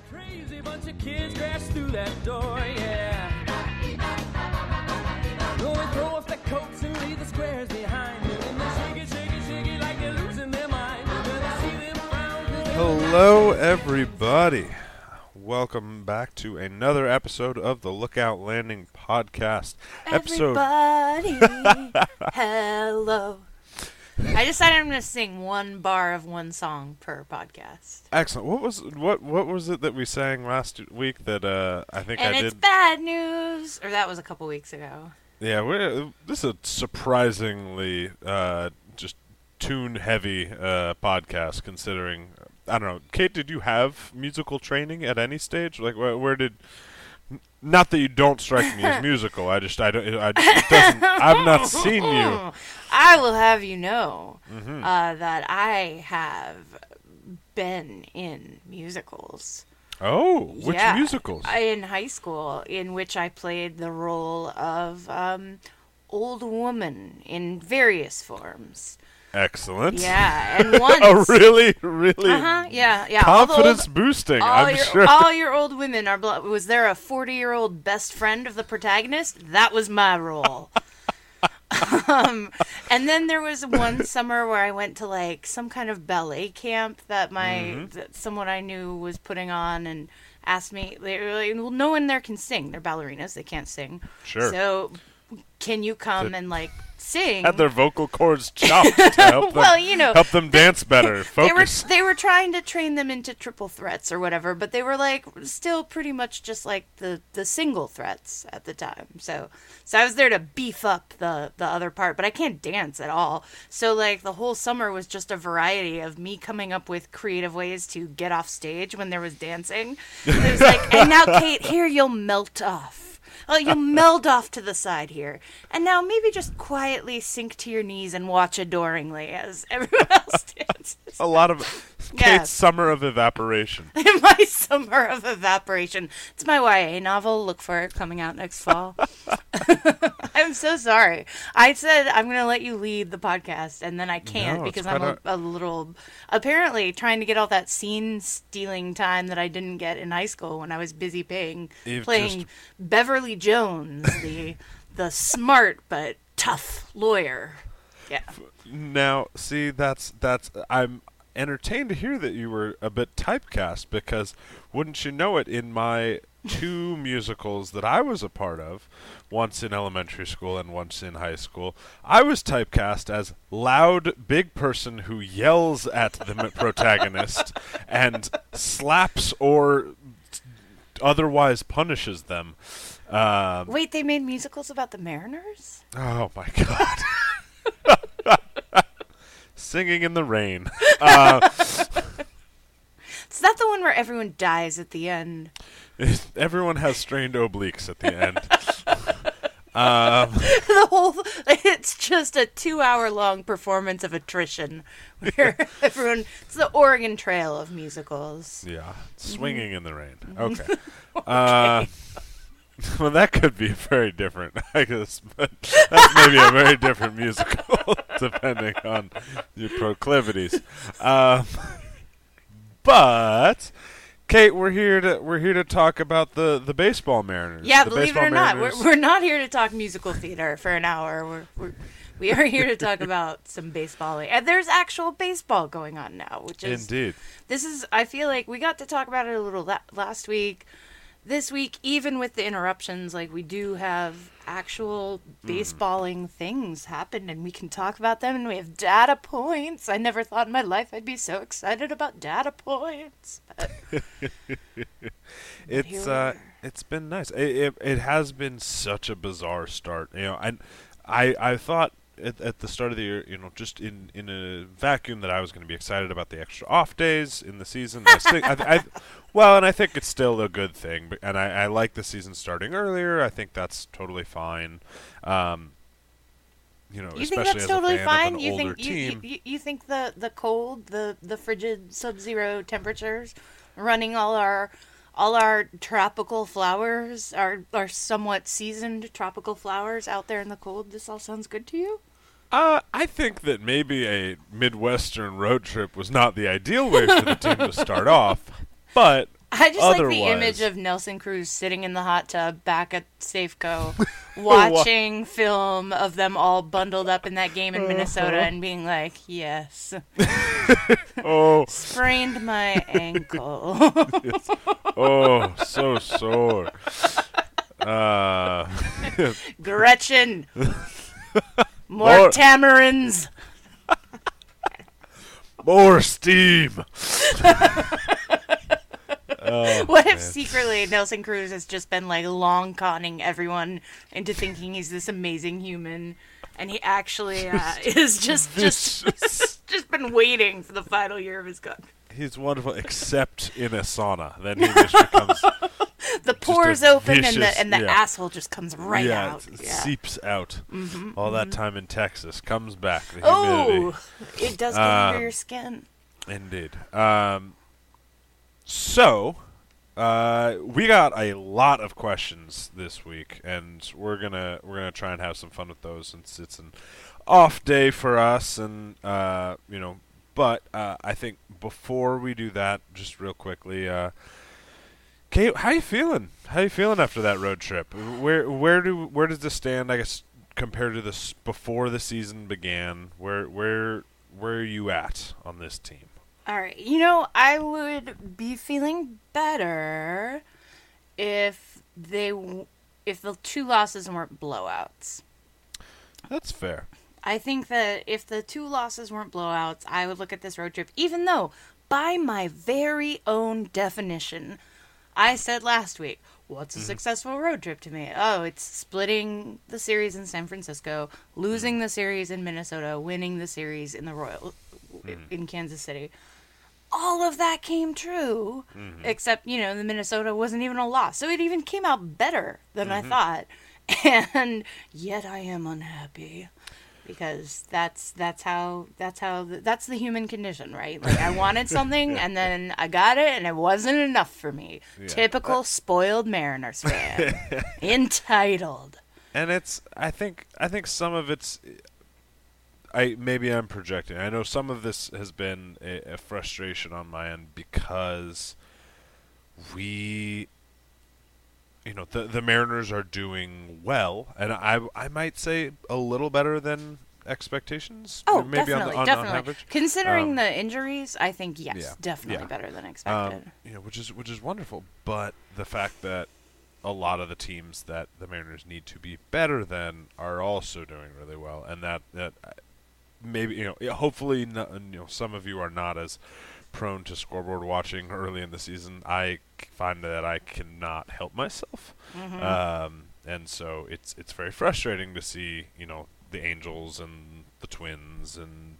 Crazy bunch of kids crash through that door, yeah. Going throw off their coats and leave the squares behind. And they shake it, shake it, shake it like they're losing their mind. And then I see them frown. Hello, everybody. Welcome back to another episode of the Lookout Landing podcast. Everybody, hello. I decided I'm going to sing one bar of one song per podcast. Excellent. What was it that we sang last week that I think And I it's did? bad news. Or that was a couple weeks ago. Yeah, this is a surprisingly just tune-heavy podcast, considering. I don't know. Kate, did you have musical training at any stage? Like, where did? Not that you don't strike me as musical. I've not seen you. I will have you know that I have been in musicals. Oh, which Yeah, musicals? In high school, in which I played the role of old woman in various forms. Excellent. Yeah, and once. Oh, really? Yeah. Confidence boosting, I'm sure. All your old women are. Was there a 40-year-old best friend of the protagonist? That was my role. And then there was one summer where I went to like some kind of ballet camp that that someone I knew was putting on, and asked me. They were like, "Well, no one there can sing. They're ballerinas. They can't sing. Sure. So, can you come and like sing?" Had their vocal cords chopped to help them, Well, you know, help them dance better, focus. They were trying to train them into triple threats or whatever, but they were like still pretty much just like the single threats at the time. So I was there to beef up the other part, but I can't dance at all. So like the whole summer was just a variety of me coming up with creative ways to get off stage when there was dancing. It was like, and now Kate, here you'll melt off. Oh, you'll meld off to the side here. And now maybe just quietly sink to your knees and watch adoringly as everyone else dances. A lot of Kate's Summer of Evaporation. My Summer of Evaporation. It's my YA novel. Look for it coming out next fall. I'm so sorry. I said I'm going to let you lead the podcast, and then I can't because I'm a little... Apparently trying to get all that scene-stealing time that I didn't get in high school when I was busy playing Beverly Jones, the smart but tough lawyer. Yeah. Now, see, that's I'm entertained to hear that you were a bit typecast, because wouldn't you know it, in my two musicals that I was a part of, once in elementary school and once in high school, I was typecast as loud big person who yells at the protagonist and slaps or otherwise punishes them. Wait, they made musicals about the Mariners? Oh my God. Singing in the Rain. Is that the one where everyone dies at the end? Everyone has strained obliques at the end. It's just a 2-hour-long performance of attrition where everyone, it's the Oregon Trail of musicals. Yeah, swinging in the rain. Okay. Well, that could be very different, I guess, but that's maybe a very different musical, depending on your proclivities. But Kate, we're here to talk about the baseball Mariners. Yeah, the believe it or not, we're not here to talk musical theater for an hour. We are here to talk about some baseball, and there's actual baseball going on now, which is indeed. I feel like we got to talk about it a little last week. This week, even with the interruptions, like, we do have actual baseballing things happen, and we can talk about them, and we have data points. I never thought in my life I'd be so excited about data points. But it's been nice. It has been such a bizarre start. You know, I thought at the start of the year, you know, just in a vacuum, that I was going to be excited about the extra off days in the season. And I think it's still a good thing. And I like the season starting earlier. I think that's totally fine. You know, you especially think that's as totally a fan fine? of an older team. You think the cold, the frigid sub-zero temperatures, running all our tropical flowers, our somewhat seasoned tropical flowers out there in the cold, this all sounds good to you? I think that maybe a Midwestern road trip was not the ideal way for the team to start off, but I just like the Otherwise- image of Nelson Cruz sitting in the hot tub back at Safeco, watching film of them all bundled up in that game in Minnesota and being like, yes, Oh, sprained my ankle. oh, so sore. Gretchen, more More- tamarinds. More steam. What if secretly Nelson Cruz has just been like long conning everyone into thinking he's this amazing human, and he actually is just been waiting for the final year of his gun. He's wonderful, except in a sauna. Then he just becomes The pores a open vicious- and the yeah. asshole just comes right out. it Yeah. seeps out. All that time in Texas comes back. The humidity. Oh, it does get under your skin. Indeed. So, we got a lot of questions this week, and we're gonna try and have some fun with those since it's an off day for us, and But I think before we do that, just real quickly, Kate, how you feeling? How you feeling after that road trip? Where does this stand? I guess compared to this before the season began. Where are you at on this team? All right. I would be feeling better if the two losses weren't blowouts. That's fair. I think that if the two losses weren't blowouts, I would look at this road trip, even though, by my very own definition, I said last week, what's a successful road trip to me? Oh, it's splitting the series in San Francisco, losing the series in Minnesota, winning the series in the in Kansas City. All of that came true, except, the Minnesota wasn't even a loss. So it even came out better than I thought. And yet I am unhappy. Because that's the human condition, right? Like, I wanted something and then I got it and it wasn't enough for me. Yeah. Typical spoiled Mariners fan. Entitled. And I think some of it's maybe I'm projecting. I know some of this has been a frustration on my end because the Mariners are doing well, and I might say a little better than expectations. Oh, maybe definitely, on definitely. average. Considering the injuries, I think yes, yeah, definitely yeah. better than expected. Which is wonderful. But the fact that a lot of the teams that the Mariners need to be better than are also doing really well, and that maybe hopefully some of you are not as prone to scoreboard watching early in the season. I find that I cannot help myself, and so it's very frustrating to see the Angels and the Twins and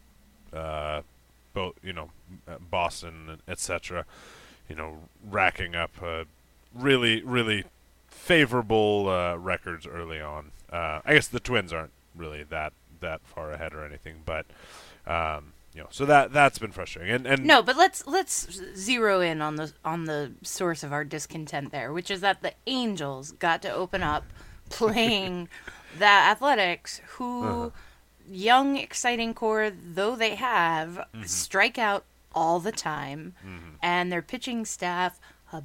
both Boston, etc. Racking up really really favorable records early on. I guess the Twins aren't really that far ahead or anything, but so that's been frustrating. And no, but let's zero in on the source of our discontent there, which is that the Angels got to open up playing the Athletics, who young, exciting core though they have, strike out all the time, and their pitching staff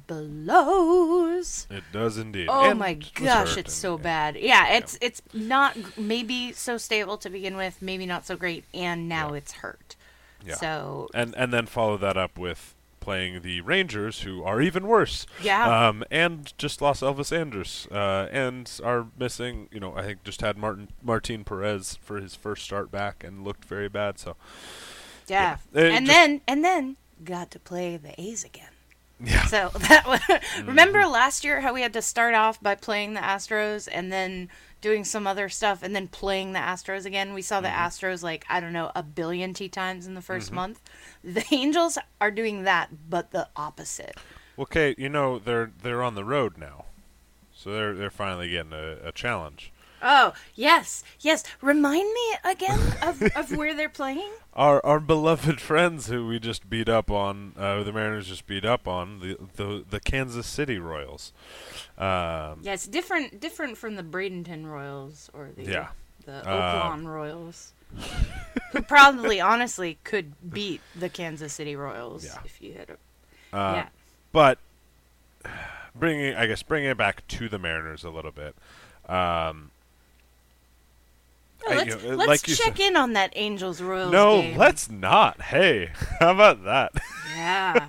blows. it does indeed. Oh And my was gosh, hurt it's and- so bad. Yeah, it's not maybe so stable to begin with, maybe not so great, and now it's hurt. Yeah. So and then follow that up with playing the Rangers, who are even worse. Yeah. And just lost Elvis Andrus, and are missing. I think just had Martin Perez for his first start back and looked very bad. So yeah, It and just- then got to play the A's again. yeah, So that was, remember last year how we had to start off by playing the Astros and then doing some other stuff and then playing the Astros again. We saw the Astros a billion times in the first month. The Angels are doing that, but the opposite. Well, Kate, they're on the road now, so they're finally getting a challenge. Oh, yes. Remind me again of where they're playing? Our beloved friends who we just beat up on, the Mariners just beat up on, the Kansas City Royals. Yeah, it's different from the Bradenton Royals or the Oakland Royals, who probably, honestly, could beat the Kansas City Royals if you had a... But bringing it back to the Mariners a little bit. Let's like you check said, in on that Angels Royals no, game. let's not. Hey, how about that? Yeah.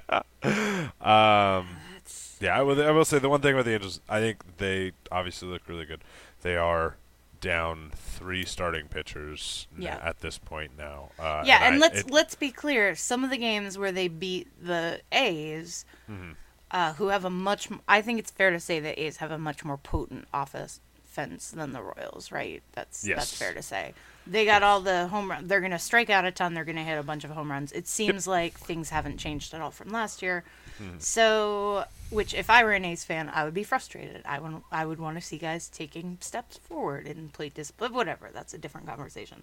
Yeah, I will say the one thing about the Angels, I think they obviously look really good. They are down 3 starting pitchers at this point now. And let's be clear. Some of the games where they beat the A's, who have I think it's fair to say the A's have a much more potent offense than the Royals, right? That's fair to say. They got all the home runs. They're going to strike out a ton. They're going to hit a bunch of home runs. It seems like things haven't changed at all from last year. So, which if I were an A's fan, I would be frustrated. I would want to see guys taking steps forward in plate discipline. Whatever, that's a different conversation.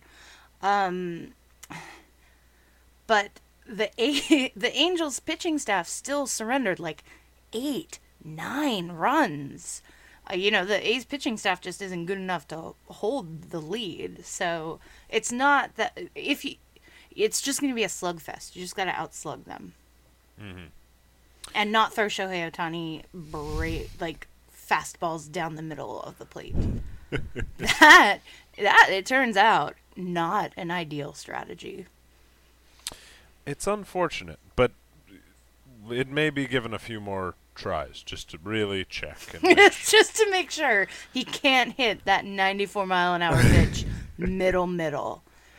But the Angels pitching staff still surrendered like 8, 9 runs. The A's pitching staff just isn't good enough to hold the lead. So it's not that it's just going to be a slugfest. You just got to outslug them. And not throw Shohei Ohtani fastballs down the middle of the plate. that it turns out not an ideal strategy. It's unfortunate, but it may be given a few more tries just to really check. And just to make sure he can't hit that 94-mile-an-hour pitch middle.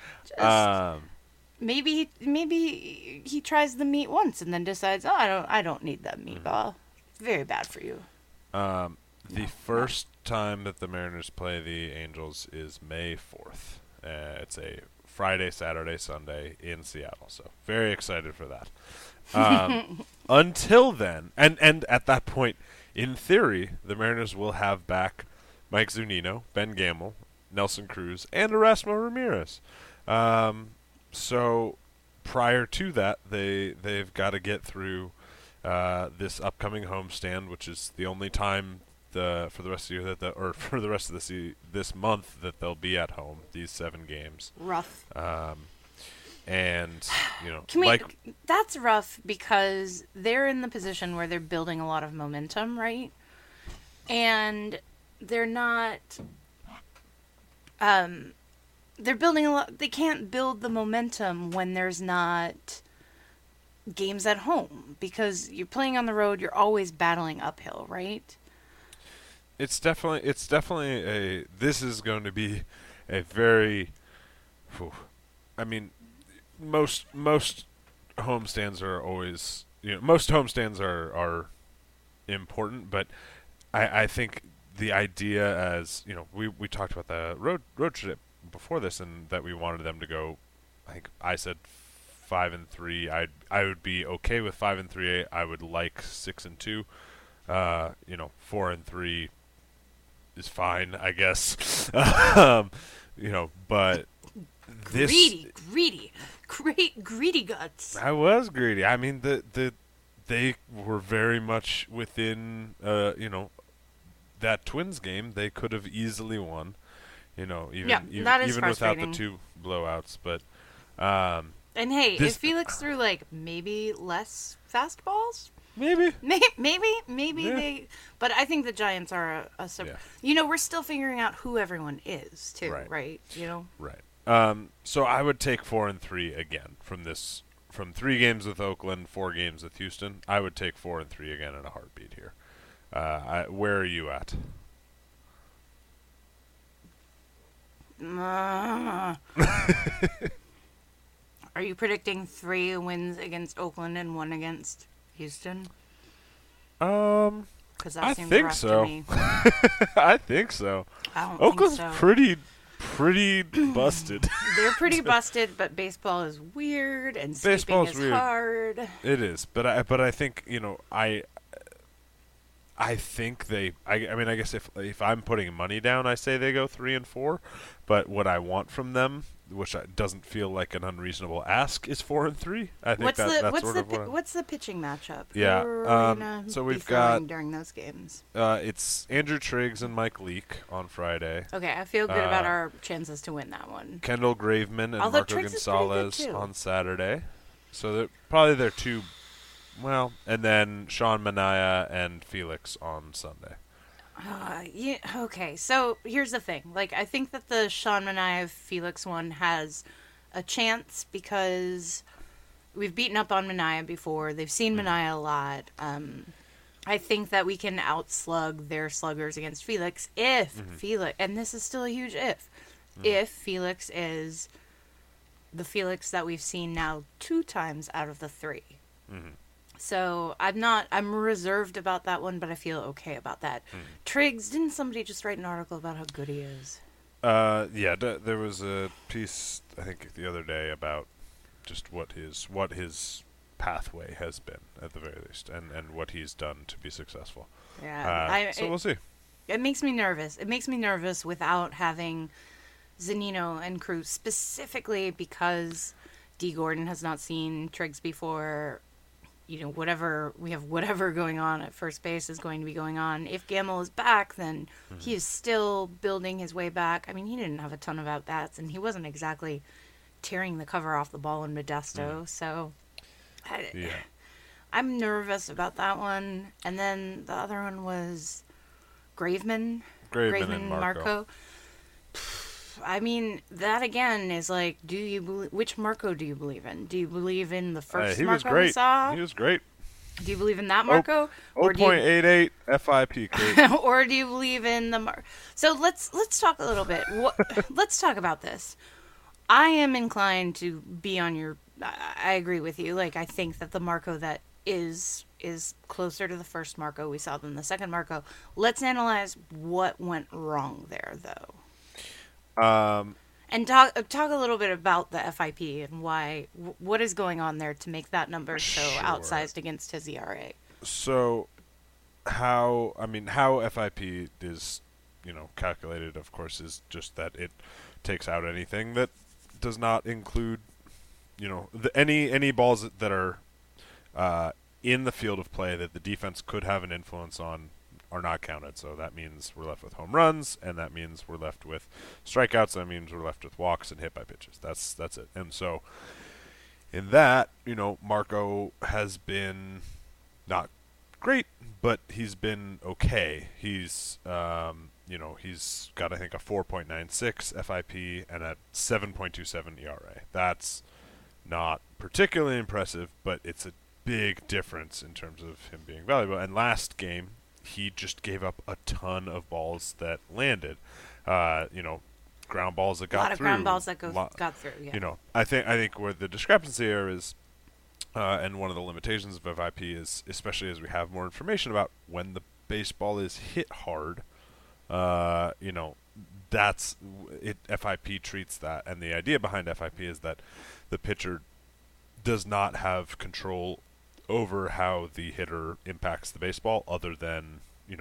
Maybe he tries the meat once and then decides, I don't need that meatball. Very bad for you. The first time that the Mariners play the Angels is May 4th. It's a Friday, Saturday, Sunday in Seattle. So very excited for that. Until then, and at that point, in theory, the Mariners will have back Mike Zunino, Ben Gamel, Nelson Cruz, and Erasmo Ramirez. So prior to that, they've got to get through this upcoming homestand, which is the only time for the rest of the year for the rest of this month that they'll be at home. These 7 games. Rough. And that's rough because they're in the position where they're building a lot of momentum, right? And they're not. They're building a lot. They can't build the momentum when there's not games at home because you're playing on the road. You're always battling uphill, right? It's definitely this is going to be a very. I mean, most homestands are always most homestands are important, but I think the idea as we talked about the road trip before this, and that we wanted them to go. I think I said 5-3. I would be okay with 5-3. I would like 6-2. 4-3 is fine, I guess. But this greedy guts. I was greedy. I mean, they were very much within that Twins game. They could have easily won. Even without the 2 blowouts, but and hey, if Felix threw maybe less fastballs, maybe they. But I think the Giants are we're still figuring out who everyone is too, right? Right. So I would take 4-3 again from 3 games with Oakland, 4 games with Houston. I would take 4-3 again in a heartbeat here. Where are you at? Are you predicting 3 wins against Oakland and 1 against Houston? Because I think so. I think so. Oakland's pretty busted. They're pretty busted, but baseball is weird and sleeping is hard. It is, but I think I think I guess if I'm putting money down, I say they go 3-4. But what I want from them, which doesn't feel like an unreasonable ask, is 4-3. I think what's the pitching matchup? Yeah. So we've got during those games. It's Andrew Triggs and Mike Leake on Friday. Okay, I feel good about our chances to win that one. Kendall Graveman and Marco Gonzalez on Saturday. So they're probably their 2 Well, and then Sean Manaea and Felix on Sunday. Yeah, okay, so here's the thing. Like, I think that the Sean Manaea Felix one has a chance because we've beaten up on Manaea before. They've seen Manaea a lot. I think that we can outslug their sluggers against Felix if Felix, and this is still a huge if Felix is the Felix that we've seen now 2 times out of the 3. So I'm reserved about that one, but I feel okay about that. Triggs, didn't somebody just write an article about how good he is? Yeah, there was a piece I think the other day about just what his pathway has been at the very least, and what he's done to be successful. Yeah, so we'll see. It makes me nervous. It makes me nervous without having Zunino and Cruz, specifically because D. Gordon has not seen Triggs before. You know, whatever going on at first base is going to be going on. If Gamble is back, then he is still building his way back. I mean, he didn't have a ton of at-bats, and he wasn't exactly tearing the cover off the ball in Modesto. So I'm nervous about that one. And then the other one was Graveman and Marco. I mean, that again is like, which Marco do you believe in? Do you believe in the first Marco we saw? He was great. Do you believe in that Marco? 0.88 FIP, Kate. Or do you believe in the So let's talk a little bit. Let's talk about this. I am inclined to be on your... I agree with you. Like, I think that the Marco that is closer to the first Marco we saw than the second Marco. Let's analyze what went wrong there, though. And talk a little bit about the FIP and what is going on there to make that number so outsized against his ERA. So, how FIP is, calculated, of course, is just that it takes out anything that does not include, any balls that are in the field of play that the defense could have an influence on are not counted. So that means we're left with home runs, and that means we're left with strikeouts, that means we're left with walks and hit by pitches. That's it. And so in that, Marco has been not great, but he's been okay. He's he's got, I think, a 4.96 FIP and a 7.27 ERA. That's not particularly impressive, but it's a big difference in terms of him being valuable. And last game, he just gave up a ton of balls that landed. Ground balls that got through. A lot of ground balls that got through, yeah. I think where the discrepancy here is, and one of the limitations of FIP is, especially as we have more information about when the baseball is hit hard, that's it. FIP treats that, and the idea behind FIP is that the pitcher does not have control over how the hitter impacts the baseball, other than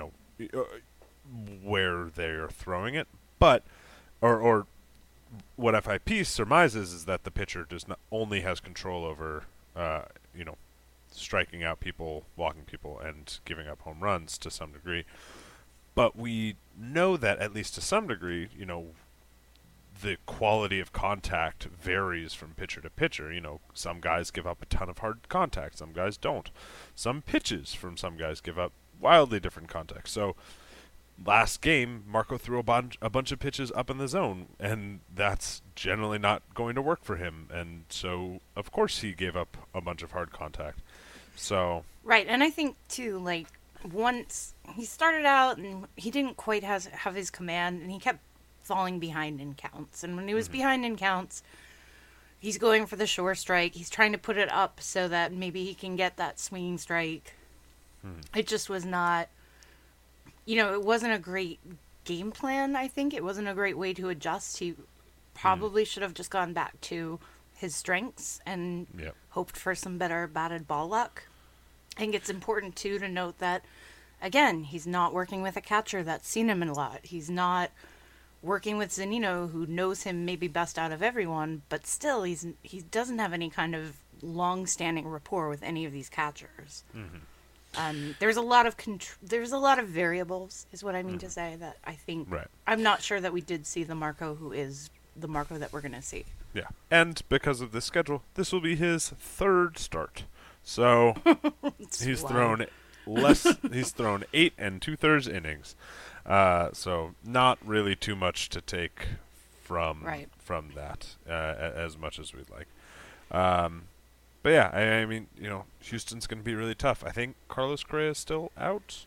where they're throwing it. But or what FIP surmises is that the pitcher only has control over striking out people, walking people, and giving up home runs to some degree. But we know that, at least to some degree, the quality of contact varies from pitcher to pitcher. Some guys give up a ton of hard contact, some guys don't. Some pitches from some guys give up wildly different contact. So last game, Marco threw a bunch of pitches up in the zone, and that's generally not going to work for him. And so, of course, he gave up a bunch of hard contact. So right, and I think too, like, once he started out and he didn't quite have his command, and he kept falling behind in counts. And when he was behind in counts, he's going for the short strike. He's trying to put it up so that maybe he can get that swinging strike. It just was not, it wasn't a great game plan, I think. It wasn't a great way to adjust. He probably should have just gone back to his strengths and hoped for some better batted ball luck. I think it's important, too, to note that, again, he's not working with a catcher that's seen him a lot. He's not working with Zunino, who knows him maybe best out of everyone, but still he doesn't have any kind of long-standing rapport with any of these catchers. There's a lot of variables, is what I mean to say, that I think I'm not sure that we did see the Marco who is the Marco that we're going to see. Yeah, and because of this schedule, this will be his third start. So he's wild. thrown less. He's thrown 8 2/3 innings. So not really too much to take from Right. that, as much as we'd like. But yeah, I mean, Houston's going to be really tough. I think Carlos Correa is still out.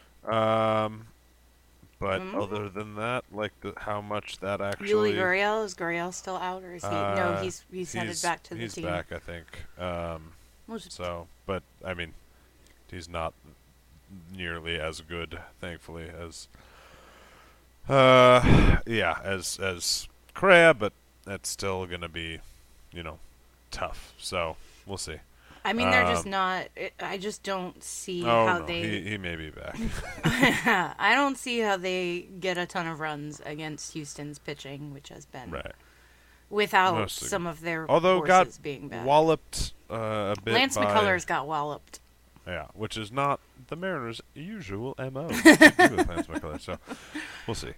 But other than that, like how much that actually. Yuli Gurriel, is Gurriel still out, or is he? No, he's headed back to the he's team. back, I think. So, but I mean, he's not nearly as good, thankfully, as as Correa, but that's still gonna be, tough. So we'll see. I mean, they're just not. I just don't see Oh how no, they. he may be back. I don't see how they get a ton of runs against Houston's pitching, which has been Right. without Mostly. some of their Although horses got being bad. walloped a bit. Lance by, McCullers got walloped. Yeah, which is not the Mariners' usual MO to do with Lance McCullers. So we'll see.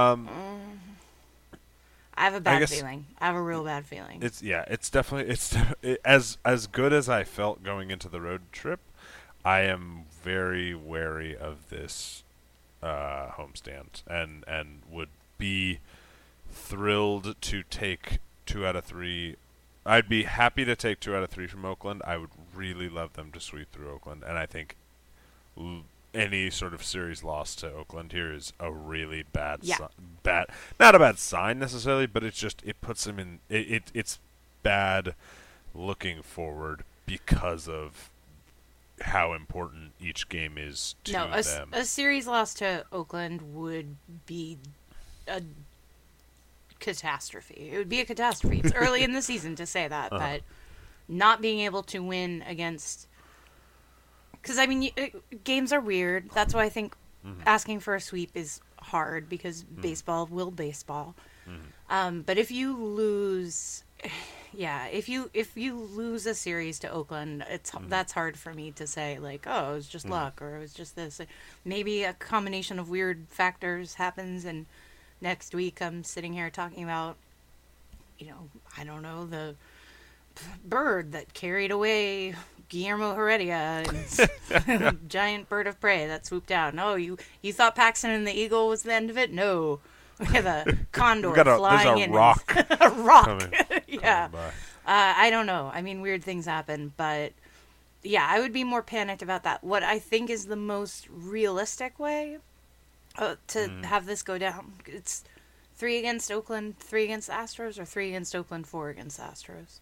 I have a bad guess- feeling. I have a real bad feeling. It's definitely as good as I felt going into the road trip. I am very wary of this homestand and would be thrilled to take 2 out of 3. I'd be happy to take 2 out of 3 from Oakland. I would really love them to sweep through Oakland, and I think any sort of series loss to Oakland here is a really bad, Yeah. not a bad sign necessarily, but it's just it puts them in. It's bad looking forward because of how important each game is to No, them. a series loss to Oakland would be a catastrophe. It would be a catastrophe. It's early in the season to say that, but not being able to win against... Because, I mean, games are weird. That's why I think asking for a sweep is hard, because baseball will baseball. But if you lose... Yeah, if you lose a series to Oakland, that's hard for me to say, like, oh, it was just luck, or it was just this. Maybe a combination of weird factors happens, and next week I'm sitting here talking about, I don't know, the bird that carried away Guillermo Heredia, and giant bird of prey that swooped down. No, you thought Paxton and the Eagle was the end of it? No. We have a condor flying in. There's a rock. A rock. coming- Yeah. coming by. I don't know. I mean, weird things happen, but yeah, I would be more panicked about that. What I think is the most realistic way to have this go down, it's 3 against Oakland, 3 against the Astros, or 3 against Oakland, 4 against the Astros.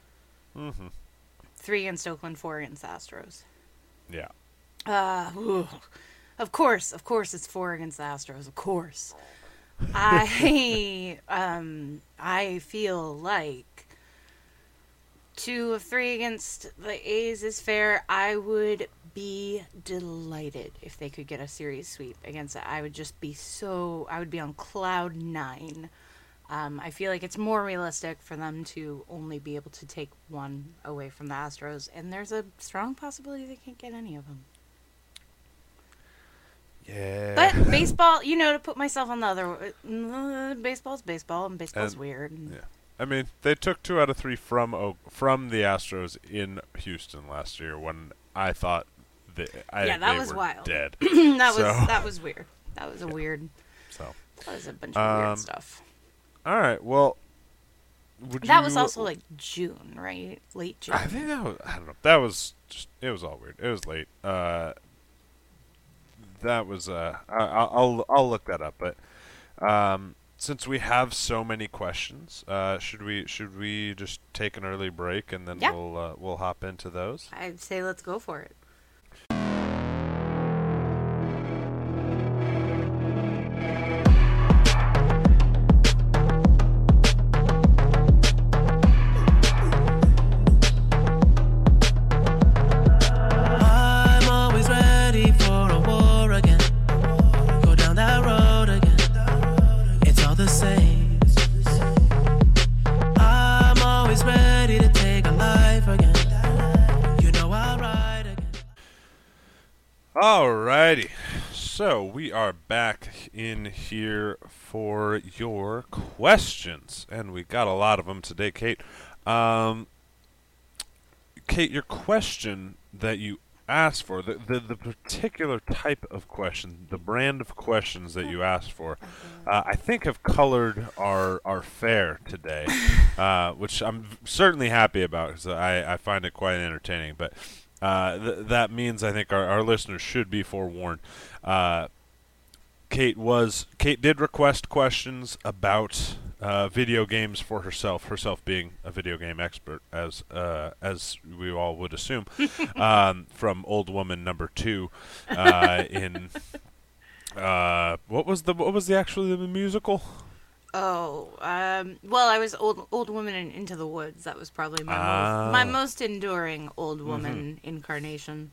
3 against Oakland, 4 against the Astros. Yeah. Of course, it's 4 against the Astros. Of course. I feel like 2 of 3 against the A's is fair. I would be delighted if they could get a series sweep against it. I would just be I would be on cloud 9. I feel like it's more realistic for them to only be able to take 1 away from the Astros, and there's a strong possibility they can't get any of them. Yeah. But baseball, to put myself on the other, baseball's baseball, and baseball's And- weird. And Yeah. I mean, they took 2 out of 3 from the Astros in Houston last year when I thought that that they was were wild. dead. that was weird. That was a weird. So, That was a bunch of weird stuff. all right. Well, That was also like June, right? Late June. I think that was. I don't know. That was just. It was all weird. It was late. That was. I'll look that up. But since we have so many questions, should we just take an early break and then Yeah. we'll hop into those? I'd say let's go for it. I'm always ready for a war again. Go down that road again. It's all the same. I'm always ready to take a life again. You know I'll ride again. Alrighty. So we are back in here for your questions, and we got a lot of them today, Kate. Kate, your question that you asked for, the particular type of question, the brand of questions that you asked for, I think have colored our fare today, which I'm certainly happy about because I find it quite entertaining. But that means I think our listeners should be forewarned. Kate did request questions about video games for herself being a video game expert, as we all would assume, from Old Woman number 2 in what was the musical? Oh, well, I was old woman in Into the Woods. That was probably my most enduring old woman incarnation.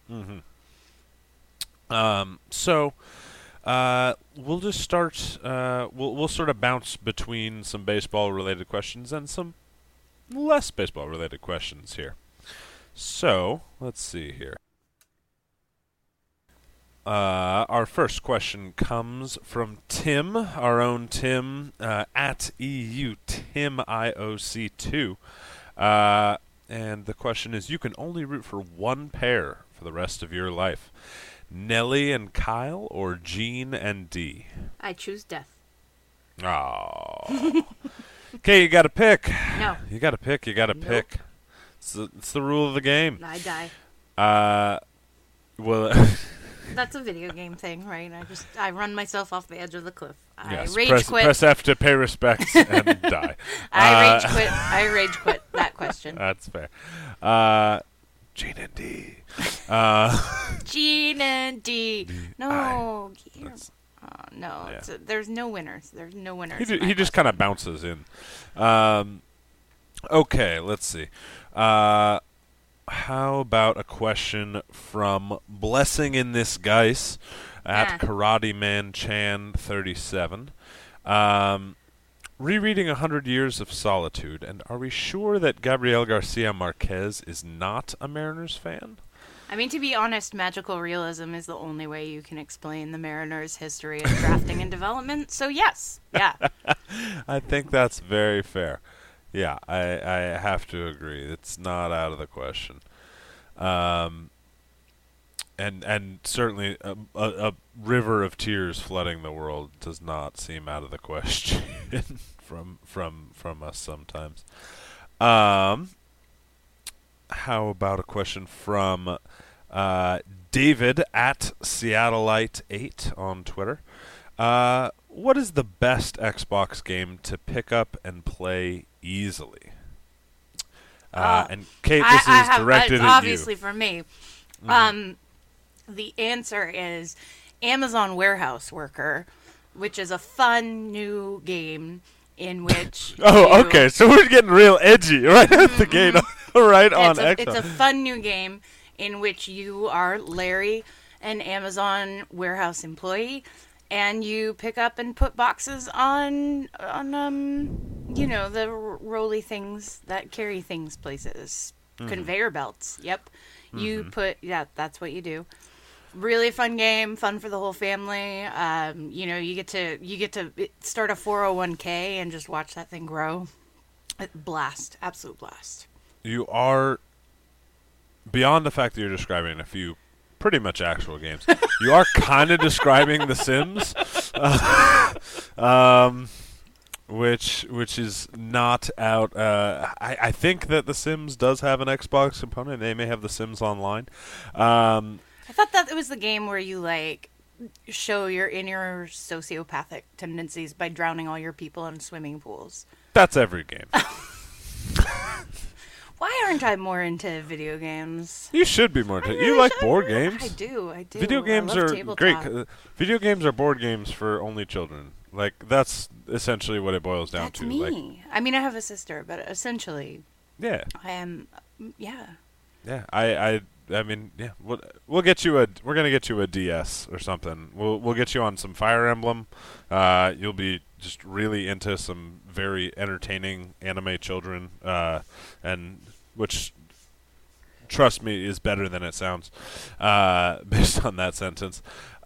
So. We'll just start. We'll sort of bounce between some baseball-related questions and some less baseball-related questions here. So let's see here. Our first question comes from Tim, our own Tim, at EU Tim IOC2, and the question is: you can only root for one pair for the rest of your life. Nellie and Kyle or Gene and Dee? I choose death. Oh. Okay, you got to pick. No. You got to pick. Pick. It's the rule of the game. I die. Well. That's a video game thing, right? I run myself off the edge of the cliff. Yes, I rage quit. Press F to pay respects and die. I rage quit that question. That's fair. Gene and Dee. Gene and Dee. No. No. Yeah. There's no winners. There's no winners. He just kind of bounces in. Okay, let's see. How about a question from Blessing in This Geis at Karate Man Chan 37. Rereading 100 Years of Solitude, and are we sure that Gabriel Garcia Marquez is not a Mariners fan? I mean, to be honest, magical realism is the only way you can explain the Mariners' history of drafting and development, so yes. Yeah. I think that's very fair. Yeah, I have to agree. It's not out of the question. And certainly a river of tears flooding the world does not seem out of the question from us sometimes. How about a question from David at Seattleite8 on Twitter? What is the best Xbox game to pick up and play easily? And Kate, this is directed at you. Obviously for me. The answer is Amazon Warehouse Worker, which is a fun new game in which okay, so we're getting real edgy right at the gate, right on Xbox. It's a fun new game in which you are Larry, an Amazon warehouse employee, and you pick up and put boxes on the rolly things that carry things places, conveyor belts. Yep, you put that's what you do. Really fun game, fun for the whole family. You get to start a 401k and just watch that thing grow. Blast, absolute blast. You are, beyond the fact that you're describing a few pretty much actual games, you are kind of describing The Sims, which is not out. I think that The Sims does have an Xbox component. They may have The Sims Online. I thought that it was the game where you show your inner sociopathic tendencies by drowning all your people in swimming pools. That's every game. Why aren't I more into video games? You should be more into it. You like board games? I do. Video games are great. Video games are board games for only children. That's essentially what it boils down to. That's me. I mean, I have a sister, but essentially, yeah, I am. Yeah. Yeah, I mean, yeah. We'll get you we're gonna get you a DS or something. We'll get you on some Fire Emblem. You'll be just really into some very entertaining anime children, and which, trust me, is better than it sounds, based on that sentence.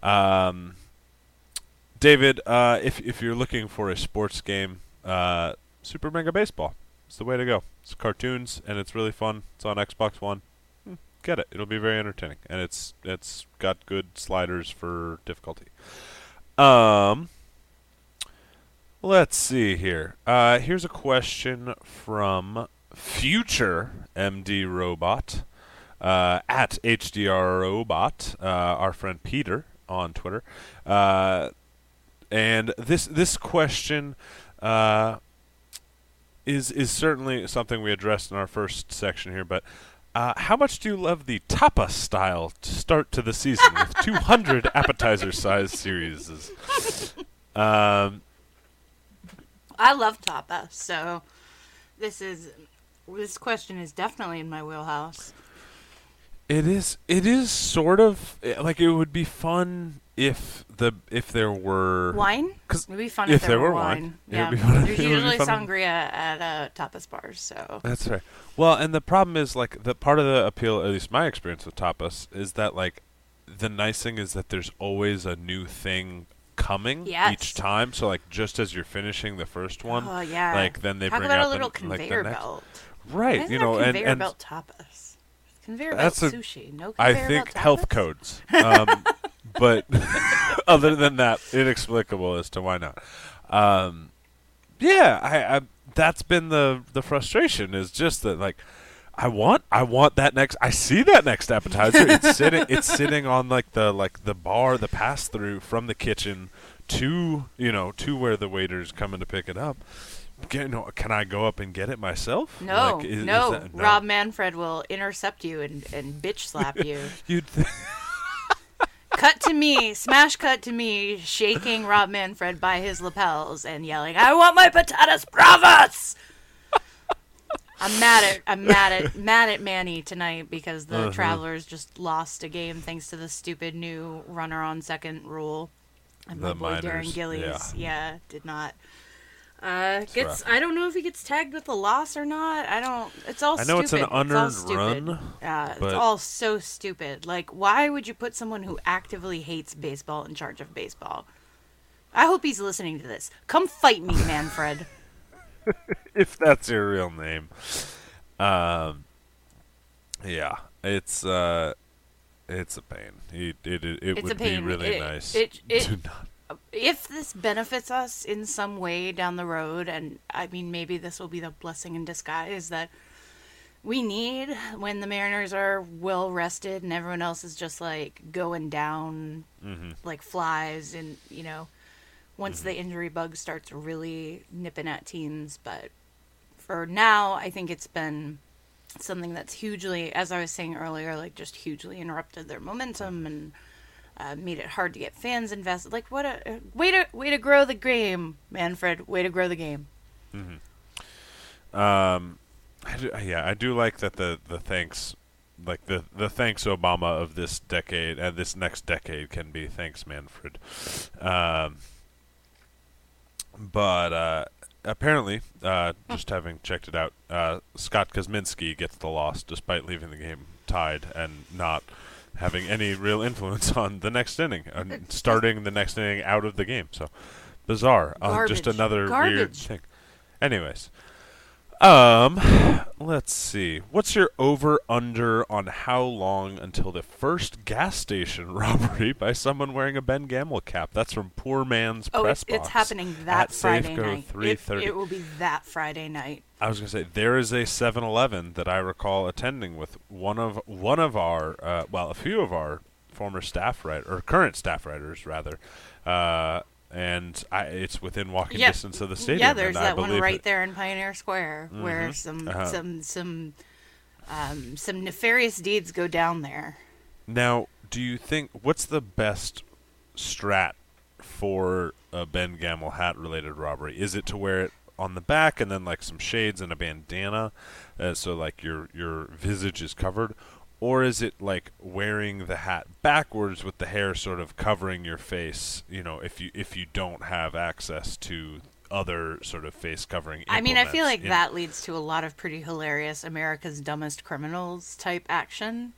David, if you're looking for a sports game, Super Mega Baseball is the way to go. It's cartoons and it's really fun. It's on Xbox One. get it. It'll be very entertaining, and it's got good sliders for difficulty. Let's see here. Here's a question from future MD Robot at HDRRobot, our friend Peter on Twitter, and this question is certainly something we addressed in our first section here, but how much do you love the tapas style start to the season with 200 appetizer-sized series? I love tapas, so this question is definitely in my wheelhouse. It is sort of like, it would be fun if there were wine. Cause it would be fun if there were wine. Yeah, there's usually sangria at tapas bars. So that's right. Well, and the problem is, like, the part of the appeal, at least my experience with tapas, is that, like, the nice thing is that there's always a new thing coming each time. So, like, just as you're finishing the first one, like, then they Talk bring about out a little the conveyor next. belt. Right, conveyor belt tapas. Conveyor belt sushi. No conveyor belt I think tapas? health codes. But other than that, inexplicable as to why not. I that's been the frustration, is just that, like, I want that next. I see that next appetizer. It's sitting on like the bar, the pass through from the kitchen to where the waiter's coming to pick it up. Can I go up and get it myself? No, like, no. Rob Manfred will intercept you and bitch slap you. Smash cut to me, shaking Rob Manfred by his lapels and yelling, "I want my patatas bravas!" I'm mad at Manny tonight because the Travelers just lost a game thanks to the stupid new runner on second rule. And my boy Darren Gillies, did not. I don't know if he gets tagged with a loss or not. It's all stupid. I know it's an unearned run. It's all so stupid. Like, why would you put someone who actively hates baseball in charge of baseball? I hope he's listening to this. Come fight me, Manfred. If that's your real name. It's a pain. It would be really nice. If this benefits us in some way down the road, and I mean, maybe this will be the blessing in disguise that we need when the Mariners are well rested and everyone else is just like going down like flies, and once the injury bug starts really nipping at teams. But for now, I think it's been something that's hugely, as I was saying earlier, like just hugely interrupted their momentum and made it hard to get fans invested. Like, what a way to grow the game, Manfred. Way to grow the game. I do like that the thanks, like the thanks Obama of this decade and this next decade can be thanks Manfred. But apparently, just having checked it out, Scott Kosminski gets the loss despite leaving the game tied and not having any real influence on the next inning, starting the next inning out of the game. So bizarre. Just another weird thing. Anyways, let's see. What's your over/under on how long until the first gas station robbery by someone wearing a Ben Gamel cap? That's from Poor Man's Press Box. It's happening that Friday night. 3:30. It will be that Friday night. I was going to say, there is a 7-Eleven that I recall attending with one of our, a few of our former staff or current staff writers, rather, and it's within walking distance of the stadium. Yeah, there's that one right there in Pioneer Square where some nefarious deeds go down there. Now, do you think, what's the best strat for a Ben Gamel hat related robbery? Is it to wear it on the back and then like some shades and a bandana, so like your visage is covered, or is it like wearing the hat backwards with the hair sort of covering your face, if you don't have access to other sort of face covering implements? I mean, I feel like that leads to a lot of pretty hilarious America's Dumbest Criminals type action.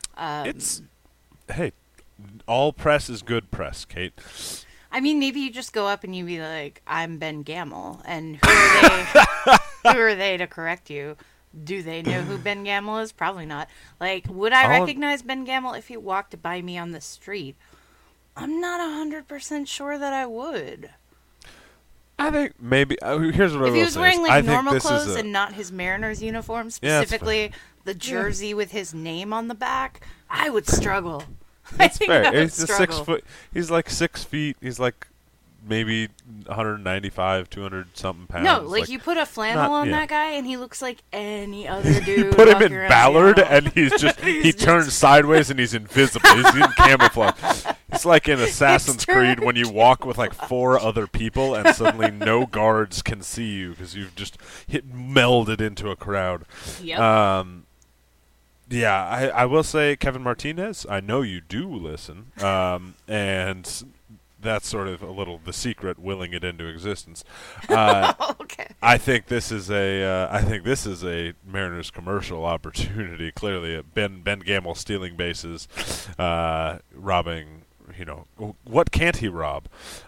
Hey, all press is good press, Kate. I mean, maybe you just go up and you be like, "I'm Ben Gamel," and who are they? Who are they to correct you? Do they know who Ben Gamel is? Probably not. Like, would I recognize Ben Gamel if he walked by me on the street? I'm not 100% sure that I would. I think maybe here's what I will say. If he was wearing like normal this clothes and not his Mariners uniform, specifically the jersey with his name on the back, I would struggle. That's I think fair. I would He's a struggle. 6 foot. He's like 6 feet. He's like maybe 195, 200 something pounds. No, like you put a flannel on yeah. that guy, and he looks like any other dude. Put him walking in around Ballard, Seattle. and he's just he turns sideways and he's invisible. He's in camouflage. It's like in Assassin's Creed when you walk with like 4 other people and suddenly no guards can see you because you've just melded into a crowd. Yep. Yeah, I will say, Kevin Martinez, I know you do listen, and that's sort of a little the secret willing it into existence. Okay. I think this is a Mariners commercial opportunity. Clearly, Ben Gamel stealing bases, robbing. What can't he rob?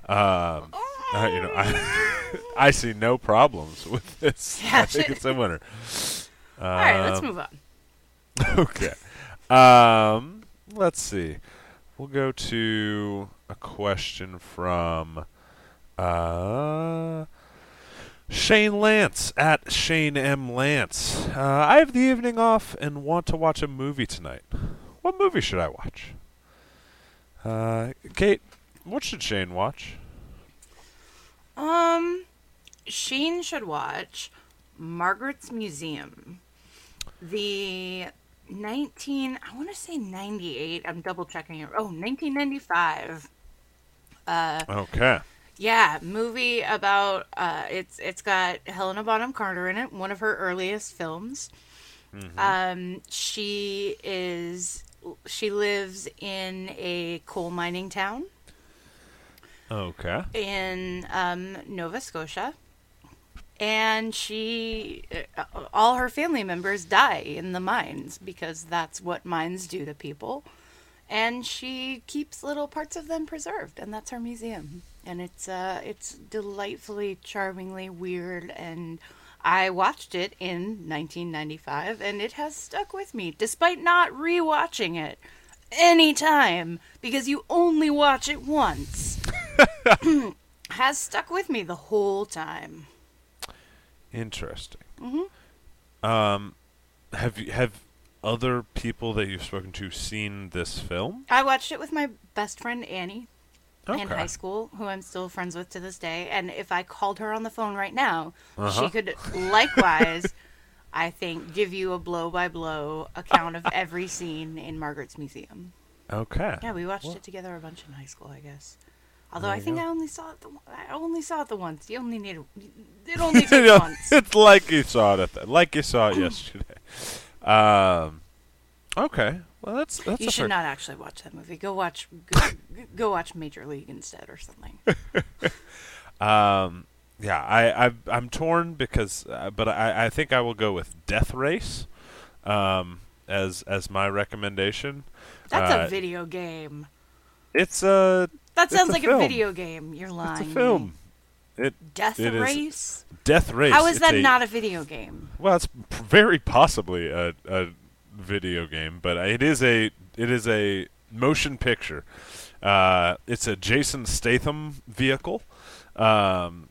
I see no problems with this. Yeah, I think it's a winner. All right, let's move on. Okay. Let's see. We'll go to a question from Shane Lance at Shane M. Lance. I have the evening off and want to watch a movie tonight. What movie should I watch? Kate, what should Shane watch? Shane should watch Margaret's Museum. The I want to say 98. I'm double checking it. 1995. Okay. Yeah, movie about it's got Helena Bonham Carter in it, one of her earliest films. Mm-hmm. She lives in a coal mining town Okay. in Nova Scotia. And all her family members die in the mines because that's what mines do to people. And she keeps little parts of them preserved, and that's her museum. And it's delightfully, charmingly weird. And I watched it in 1995, and it has stuck with me, despite not rewatching it any time because you only watch it once. Has stuck with me the whole time. Interesting. Mm-hmm. Have other people that you've spoken to seen this film? I watched it with my best friend Annie in Okay. high school, who I'm still friends with to this day. And if I called her on the phone right now, Uh-huh. she could likewise, I think, give you a blow-by-blow account of every scene in Margaret's Museum. Okay. Yeah, we watched Well, it together a bunch in high school, I guess. Although There I you think go. I only saw it the once. You only need it only takes once. It's like you saw it like you saw it yesterday. Okay. Well, that's You a should fair- not actually watch that movie. Go watch Major League instead or something. Yeah, I'm torn because, but I think I will go with Death Race, as my recommendation. That's a video game. It's a That sounds a like film. a video game. You're lying. It's a to film. me. It is Race? Death Race. How is It's that a- not a video game? Well, it's very possibly a video game, but it is a motion picture. It's a Jason Statham vehicle from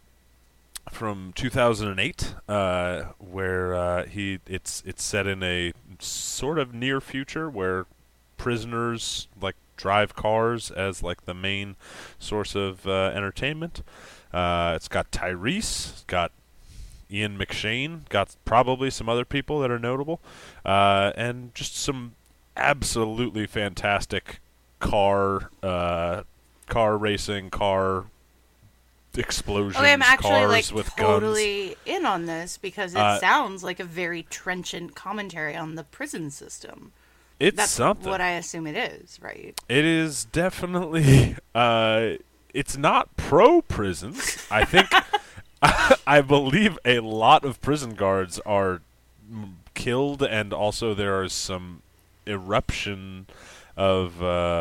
2008, where it's set in a sort of near future where prisoners like drive cars as like the main source of entertainment. It's got Tyrese, it's got Ian McShane, got probably some other people that are notable, and just some absolutely fantastic car racing, car explosions, Okay, I'm actually cars like with totally in on this because it Uh, sounds like a very trenchant commentary on the prison system. guns. It's That's something. what I assume it is, right? It is definitely. It's not pro prisons. I think. I believe a lot of prison guards are killed, and also there is some eruption of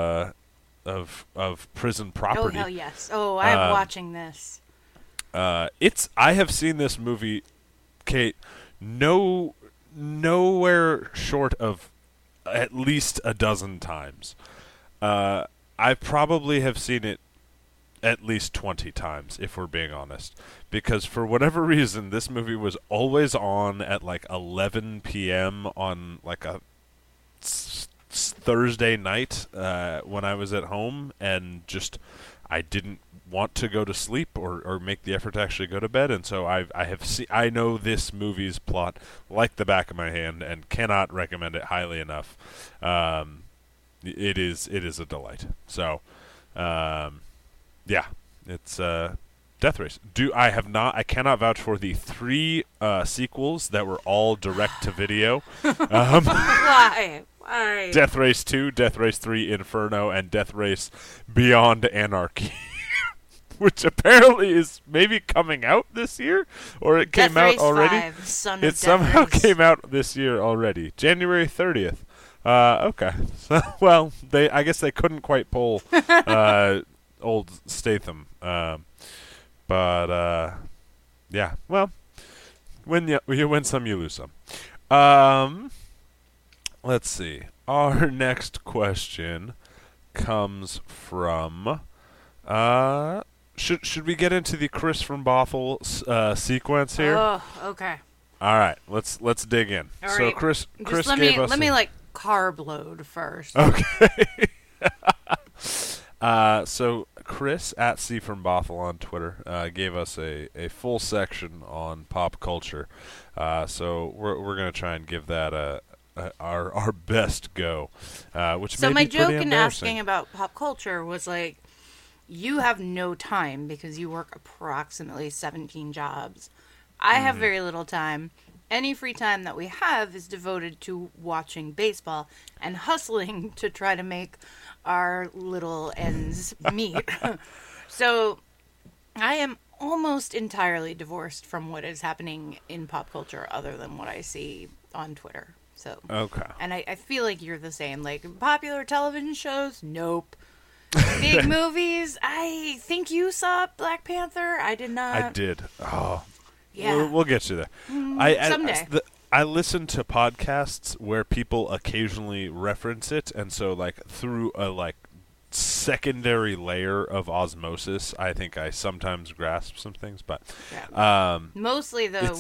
prison property. Oh hell yes! Oh, I'm Um, watching this. I have seen this movie, Kate. No nowhere short of at least a dozen times. I probably have seen it at least 20 times, if we're being honest. Because for whatever reason, this movie was always on at like 11 p.m. on like a Thursday night when I was at home, and just I didn't want to go to sleep or make the effort to actually go to bed, and so I know this movie's plot like the back of my hand and cannot recommend it highly enough. It is a delight. So yeah, it's Death Race. I cannot vouch for the 3 sequels that were all direct to video. Why? Death Race 2, Death Race 3 Inferno, and Death Race Beyond Anarchy. Which apparently is maybe coming out this year, or it came out already. 5, Son of It Death somehow Race. came out this year already, January 30th. Okay, so, well, I guess they couldn't quite pull old Statham, but yeah. Well, you win some, you lose some. Let's see. Our next question comes from. Should we get into the Chris from Bothell sequence here? Oh, okay. All right, let's dig in. All so right. Chris Let gave us. me like carb load first. Okay. So Chris at C from Bothell on Twitter gave us a full section on pop culture. So we're gonna try and give that our best go. Which So may my be joke pretty in embarrassing. asking about pop culture was like, you have no time because you work approximately 17 jobs. I have very little time. Any free time that we have is devoted to watching baseball and hustling to try to make our little ends meet. So I am almost entirely divorced from what is happening in pop culture other than what I see on Twitter. So Okay. and I feel like you're the same. Like, popular television shows? Nope. Big movies? I think you saw Black Panther. I did not. I did. Oh, Yeah. we'll get you there. Someday. I listen to podcasts where people occasionally reference it, and so like through a like secondary layer of osmosis, I think I sometimes grasp some things. But Mostly, though,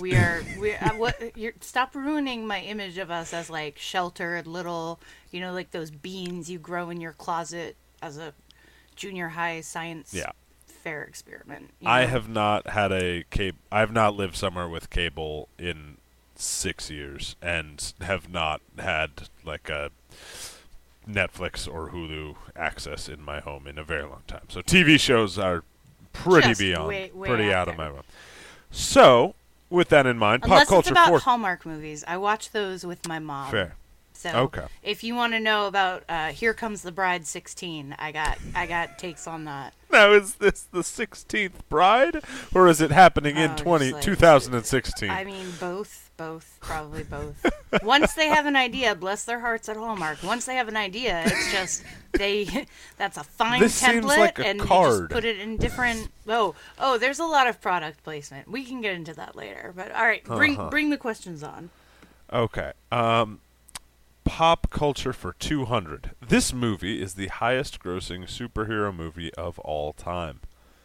stop ruining my image of us as like sheltered little, like those beans you grow in your closet as a junior high science fair experiment. I have not had I have not lived somewhere with cable in 6 years, and have not had like a Netflix or Hulu access in my home in a very long time. So TV shows are pretty Just beyond, way pretty out out of there. my realm. So, with that in mind, Unless pop culture it's about for Hallmark movies. I watch those with my mom. fair. So Okay. if you want to know about Here Comes the Bride 16, I got takes on that. Now, is this the 16th Bride, or is it happening in Oh, just like- 2016? I mean, both, probably both. Once they have an idea, bless their hearts at Hallmark. Once they have an idea, it's just that's a fine This template, seems like a and you card. just put it in different. Oh, there's a lot of product placement. We can get into that later. But all right, bring the questions on. Okay. Pop culture for 200. This movie is the highest grossing superhero movie of all time.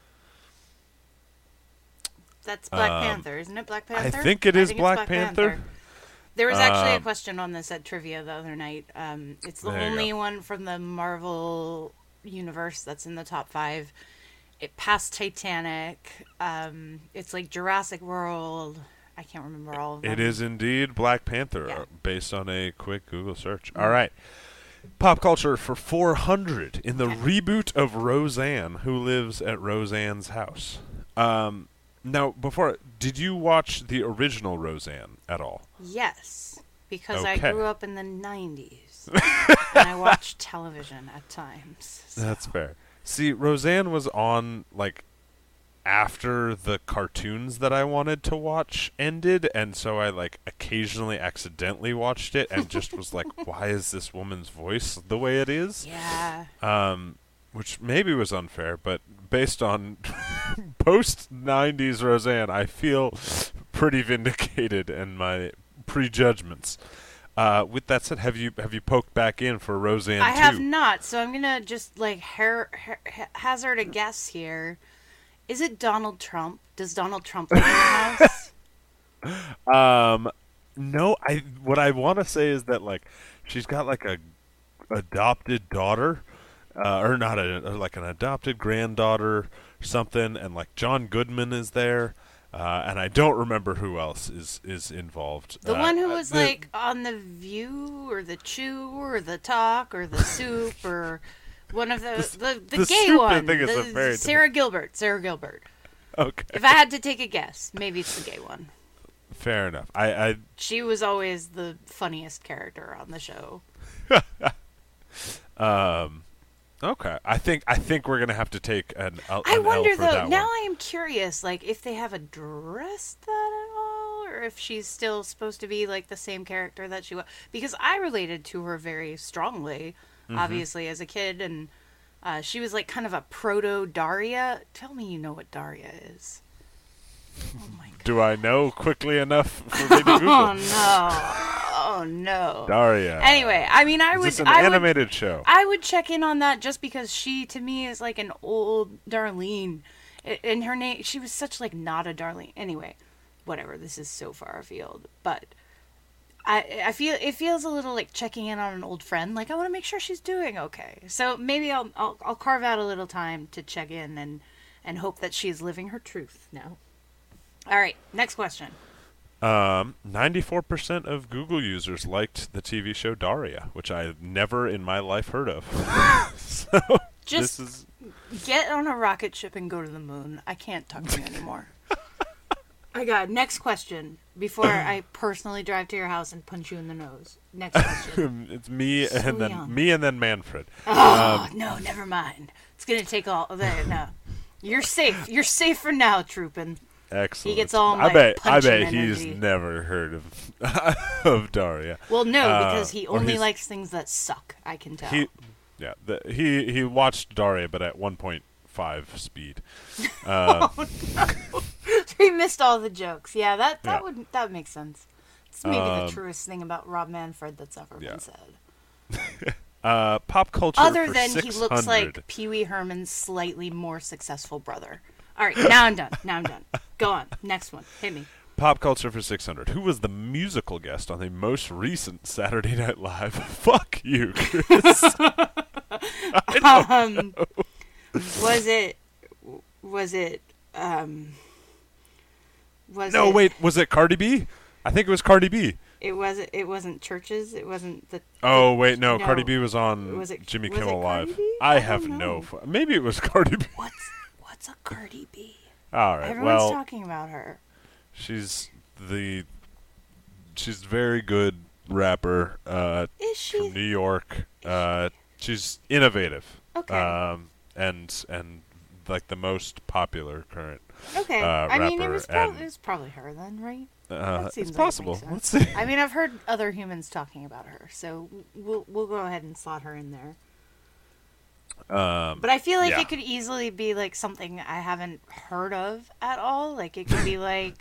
That's Black Panther, isn't it? Black Panther. I think it is it's Black Panther. There was actually a question on this at trivia the other night. It's the There you only go. one from the Marvel universe that's in the top 5. It passed Titanic. It's like Jurassic World. I can't remember all of them. It is indeed Black Panther, Yeah. based on a quick Google search. All right. Pop culture for 400. In the reboot of Roseanne, who lives at Roseanne's house. Now, did you watch the original Roseanne at all? Yes, because I Okay. grew up in the 90s. And I watched television at times. So. That's fair. See, Roseanne was on, like, after the cartoons that I wanted to watch ended, and so I, like, occasionally accidentally watched it and just was like, why is this woman's voice the way it is? Yeah. Which maybe was unfair, but based on post-90s Roseanne, I feel pretty vindicated in my prejudgments. With that said, have you poked back in for Roseanne 2? I have not, so I'm gonna just like hazard a guess here. Is it Donald Trump? Does Donald Trump live in the house? No. What I want to say is that like she's got like a adopted daughter, or not like an adopted granddaughter, or something, and like John Goodman is there. And I don't remember who else is involved. The one who was like on The View or The Chew or The Talk or The Soup or one of the gay Soup, one. I think, is a very Sarah Gilbert. Sarah Gilbert. Okay. If I had to take a guess, maybe it's the gay one. Fair enough. She was always the funniest character on the show. Okay. I think we're gonna have to take an I wonder L for though. that Now one. I am curious, like if they have addressed that at all, or if she's still supposed to be like the same character that she was. Because I related to her very strongly, obviously as a kid, and she was like kind of a proto Daria. Tell me you know what Daria is. Oh my god. Do I know quickly enough for me to Google? Oh no. Oh no. Daria. Anyway, I mean, Is this an animated show? I would check in on that just because she, to me, is like an old Darlene. In her name, she was such like not a Darlene. Anyway, whatever. This is so far afield, but I feel it feels a little like checking in on an old friend. Like I want to make sure she's doing okay. So maybe I'll carve out a little time to check in and hope that she's living her truth now. All right, next question. 94% of Google users liked the TV show Daria, which I never in my life heard of. So Just this is get on a rocket ship and go to the moon. I can't talk to you anymore. I got next question before I personally drive to your house and punch you in the nose. Next question. it's me and young. then Manfred. Oh, no, never mind. It's going to take all there. No. You're safe. You're safe for now, Troopin'. Excellent. He gets all I my bet punching he's energy. never heard of of Daria. Well, no, because he or only he's- likes things that suck. I can tell. He watched Daria, but at 1.5 speed. He missed all the jokes. Yeah, that Yeah. would make sense. It's maybe the truest thing about Rob Manfred that's ever Yeah. been said. Pop culture. Other for than 600. he looks like Pee Wee Herman's slightly more successful brother. All right, now I'm done. Go on. Next one. Hit me. Pop culture for 600. Who was the musical guest on the most recent Saturday Night Live? Fuck you, Chris. Wait, was it Cardi B? I think it was Cardi B. It wasn't Churches. It wasn't the. Oh wait, no, No. Cardi B was on Was it- Jimmy was it Kimmel Cardi Live. B? I I have don't know. maybe it was Cardi B. What's a Cardi B? All right, Everyone's well, talking about her. she's very good rapper Is she? from New York. She's innovative. Okay. And like the most popular current. Okay. rapper, it was and- probably her then, right? It's seems like it possible. makes sense. Let's see. I mean, I've heard other humans talking about her, so we'll go ahead and slot her in there. But I feel like yeah. it could easily be like something I haven't heard of at all. Like it could be like,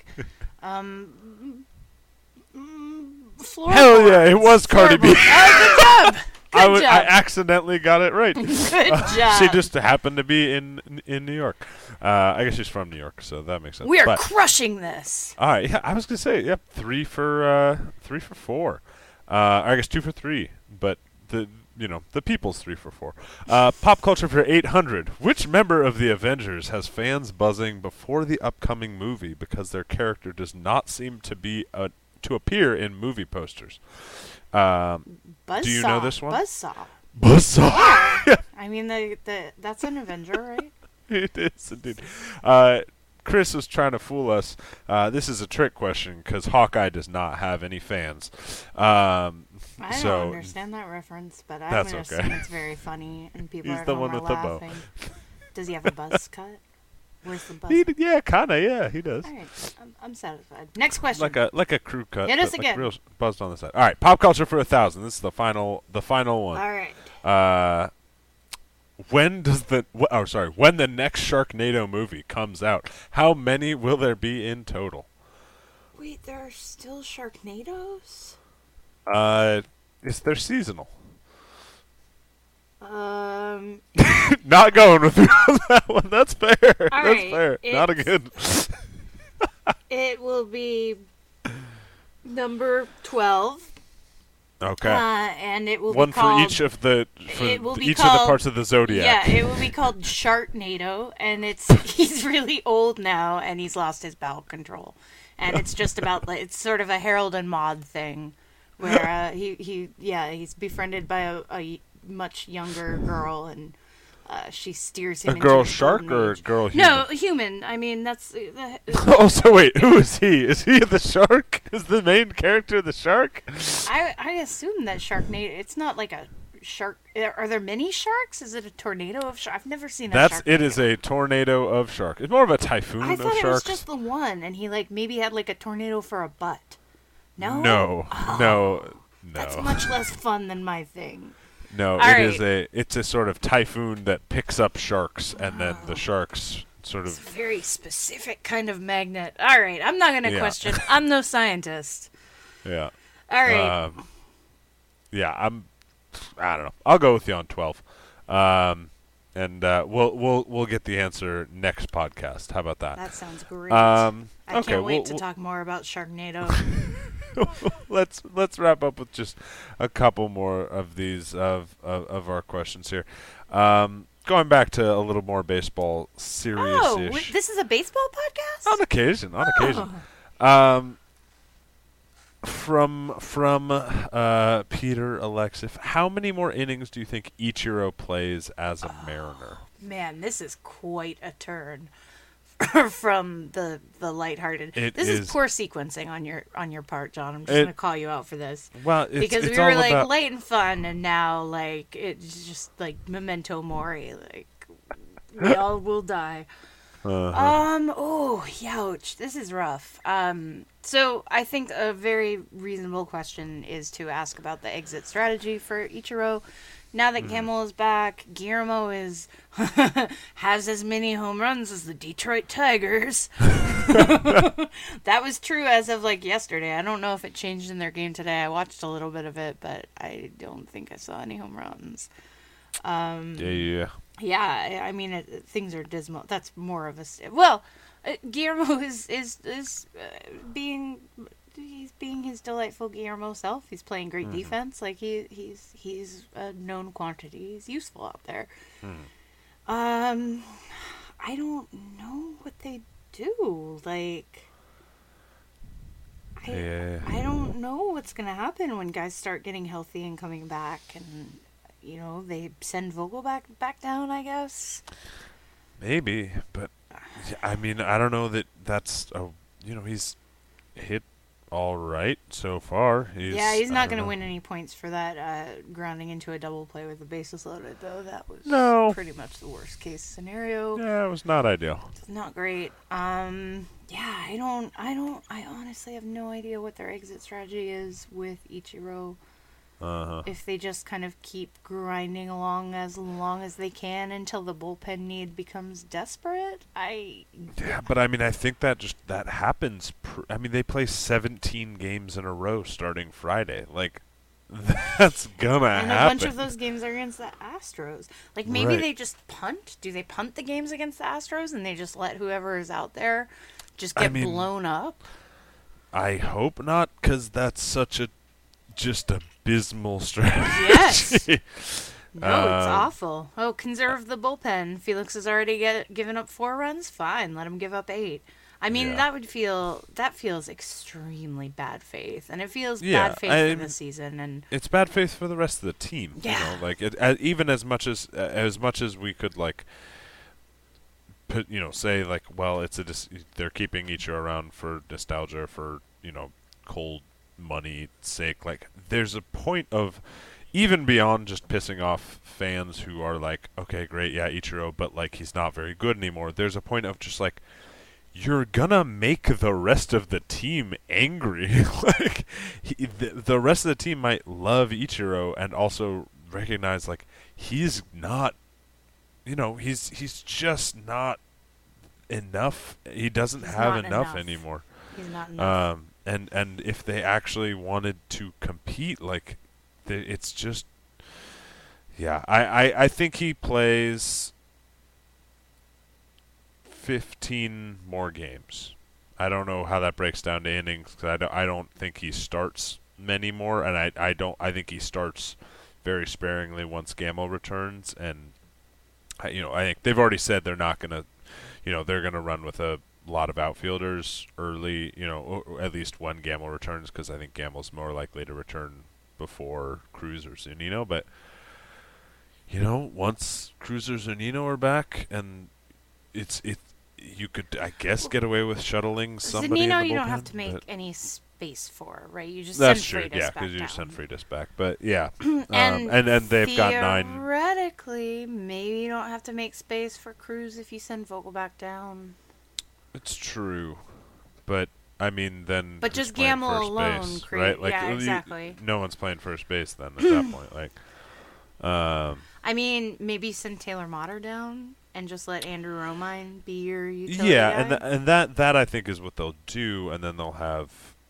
Hell yeah, it was Cardi B. Oh, good job. Good I job. accidentally got it right. Good job. She just happened to be in New York. I guess she's from New York, so that makes sense. We are But- crushing this. all right, yeah, I was gonna say, yep, 3 for 4. I guess 2 for 3, but the people's 3 for 4. Pop culture for 800. Which member of the Avengers has fans buzzing before the upcoming movie because their character does not seem to be to appear in movie posters? Buzzsaw. Do you know this one? Buzzsaw. Buzzsaw. I mean, that's an Avenger, right? It is indeed. Chris was trying to fool us. This is a trick question because Hawkeye does not have any fans. I So don't understand that reference, but I'm That's going to okay. assume it's very funny and people He's are the one are with the bow. laughing. Does he have a buzz cut? Where's the buzz? yeah, kinda, yeah, he does. All right, I'm satisfied. Next question. Like a crew cut. Hit us but, like, again. real buzzed on the side. All right, pop culture for 1,000. This is the final one. All right. When the next Sharknado movie comes out, how many will there be in total? Wait, there are still Sharknadoes? They're seasonal. All Not going with you on that one. That's fair. That's right, fair. Not a good. it will be number 12. Okay. And it will One be called... for each of the It will be each of called- the parts of the zodiac. Yeah, it will be called Sharknado, and he's really old now, and he's lost his bowel control, and it's just about it's sort of a Harold and Maude thing, where he's befriended by a much younger girl, and she steers him. A into girl his shark golden or a age. girl human? No, human. I mean, that's. Oh, so wait, who is he? Is he the shark? Is the main character the shark? I assume that Sharknado. It's not like a shark. Are there many sharks? Is it a tornado of sharks? I've never seen a shark. It is a tornado of shark. It's more of a typhoon I of thought sharks. it was just the one, and he maybe had a tornado for a butt. No. No. That's much less fun than my thing. No, All it's a sort of typhoon that picks up sharks, and then the sharks sort It's a of. very specific kind of magnet. All right, I'm not gonna Yeah. question. I'm no scientist. Yeah. All right. Yeah, I don't know. I'll go with you on 12. And we'll get the answer next podcast. How about that? That sounds great. I I can't wait to talk more about Sharknado. let's wrap up with just a couple more of these of our questions here. Going back to a little more baseball serious-ish. This is a baseball podcast? On occasion. From Peter Alexif, how many more innings do you think Ichiro plays as a Mariner? Man, this is quite a turn from the lighthearted. This is poor sequencing on your part, John. I'm just gonna call you out for this. Well, because we were light and fun, and now it's just memento mori. We all will die. Oh, youch. This is rough. So I think a very reasonable question is to ask about the exit strategy for Ichiro. Now that Gamble is back, Guillermo has as many home runs as the Detroit Tigers. That was true as of yesterday. I don't know if it changed in their game today. I watched a little bit of it, but I don't think I saw any home runs. Yeah. Yeah, I mean things are dismal. That's more of a Guillermo is being his delightful Guillermo self. He's playing great defense. He's a known quantity. He's useful out there. I don't know what they do. I don't know what's gonna happen when guys start getting healthy and coming back, and they send Vogel back down, I guess. Maybe, but I mean, I don't know that's he's hit all right so far. He's not going to win any points for that grounding into a double play with the bases loaded, though. That was pretty much the worst case scenario. Yeah, it was not ideal. It's not great. I honestly have no idea what their exit strategy is with Ichiro. If they just kind of keep grinding along as long as they can until the bullpen need becomes desperate. Yeah, but I mean, I think that happens. They play 17 games in a row starting Friday. That's gonna happen. And a bunch of those games are against the Astros. Maybe they just punt. Do they punt the games against the Astros and they just let whoever is out there just get blown up? I hope not, because that's such a abysmal strategy. Yes. No, it's awful. Oh, conserve the bullpen. Felix has already given up 4 runs. Fine, let him give up 8. I mean, that feels extremely bad faith, and it feels bad faith for the season, and it's bad faith for the rest of the team. Yeah, even as much as we could say they're keeping Ichiro around for nostalgia, for cold money sake. There's a point of, even beyond just pissing off fans who are okay, great, yeah, Ichiro, but he's not very good anymore. There's a point of just you're gonna make the rest of the team angry. The rest of the team might love Ichiro and also recognize he's not, he's just not enough. He doesn't have enough anymore. He's not enough. And if they actually wanted to compete, like, it's just, yeah. I think he plays 15 more games. I don't know how that breaks down to innings, because I don't think he starts many more, and I think he starts very sparingly once Gamble returns, and I think they've already said they're not gonna, they're gonna run with a lot of outfielders early, or at least when Gamble returns, because I think Gamble's more likely to return before Cruz or Zunino. But once Cruz or Zunino are back, and you could, I guess, get away with shuttling somebody in the Zanino, you don't bullpen, have to make but any space for, right? You just that's send true, Freitas yeah, back because you down. just send Freitas back. But yeah, And and they've got 9. Theoretically, maybe you don't have to make space for Cruz if you send Vogel back down. It's true, but I mean, then But who's just playing Gamble first alone base, create- right? Like, yeah, exactly. no one's playing first base then at that point. Like, I mean, maybe send Taylor Motter down and just let Andrew Romine be your utility yeah, guy. and that I think is what they'll do, and then they'll have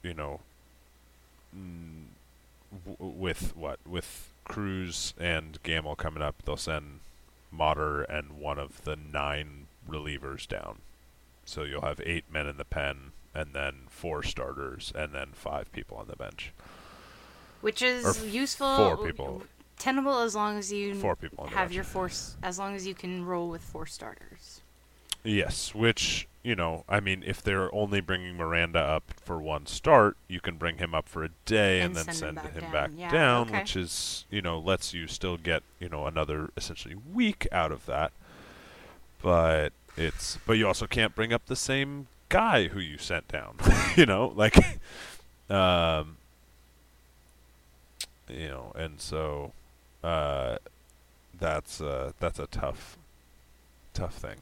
with Cruz and Gamble coming up, they'll send Motter and one of the 9 relievers down. So you'll have 8 men in the pen, and then 4 starters, and then 5 people on the bench. Which is useful. 4 people. Tenable as long as you 4 people on the have bench. your force, as long as you can roll with 4 starters. Yes, which, I mean, if they're only bringing Miranda up for 1 start, you can bring him up for a day and then send him back Yeah, down, okay. which is, lets you still get, another essentially week out of that. But you also can't bring up the same guy who you sent down, like, and so that's a tough thing.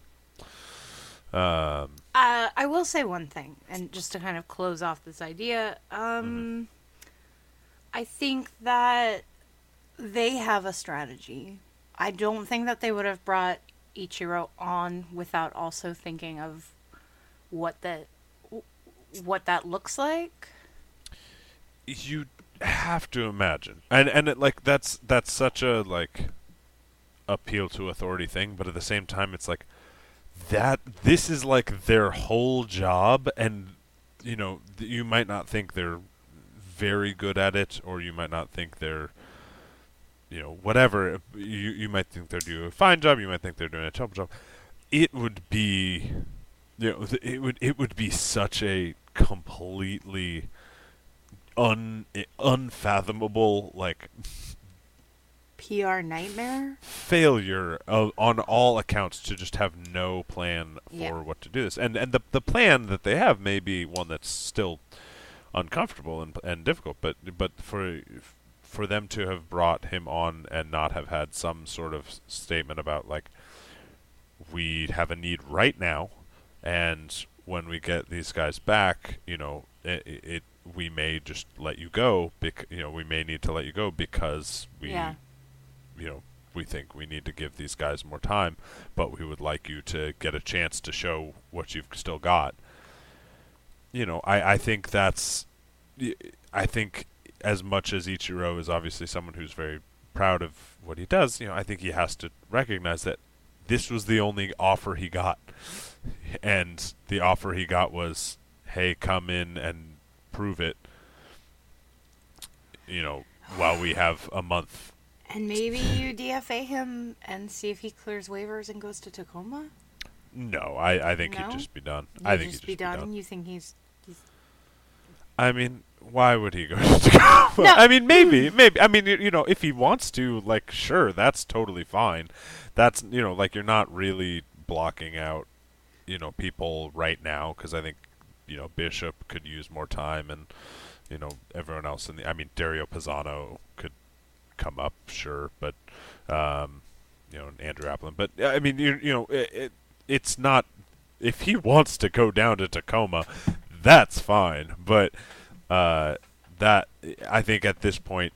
I will say one thing, and just to kind of close off this idea, I think that they have a strategy. I don't think that they would have brought Ichiro on without also thinking of what that looks like. You have to imagine, and it, like, that's such a, like, appeal to authority thing, but at the same time it's like that this is like their whole job, and you might not think they're very good at it, or you might not think they're whatever, you might think they're doing a fine job, you might think they're doing a terrible job. It would be it would be such a completely unfathomable, like, PR nightmare. failure on all accounts to just have no plan for Yeah. what to do this, and the plan that they have may be one that's still uncomfortable and difficult, but for them to have brought him on and not have had some sort of statement about, like, we have a need right now, and when we get these guys back, we may just let you go, we may need to let you go because we we think we need to give these guys more time, but we would like you to get a chance to show what you've still got. I think I think as much as Ichiro is obviously someone who's very proud of what he does, I think he has to recognize that this was the only offer he got. And the offer he got was, hey, come in and prove it, while we have a month. And maybe you DFA him and see if he clears waivers and goes to Tacoma? No, I think No? he'd just be done. He'd I think just he'd be just be done. You think he's I mean, why would he go to Tacoma? No. I mean, maybe. I mean, if he wants to, like, sure, that's totally fine. That's, like, you're not really blocking out, people right now, because I think, Bishop could use more time, and, everyone else I mean, Dario Pisano could come up, sure, but, and Andrew Applin. But, I mean, it's not, if he wants to go down to Tacoma, that's fine, but that, I think at this point,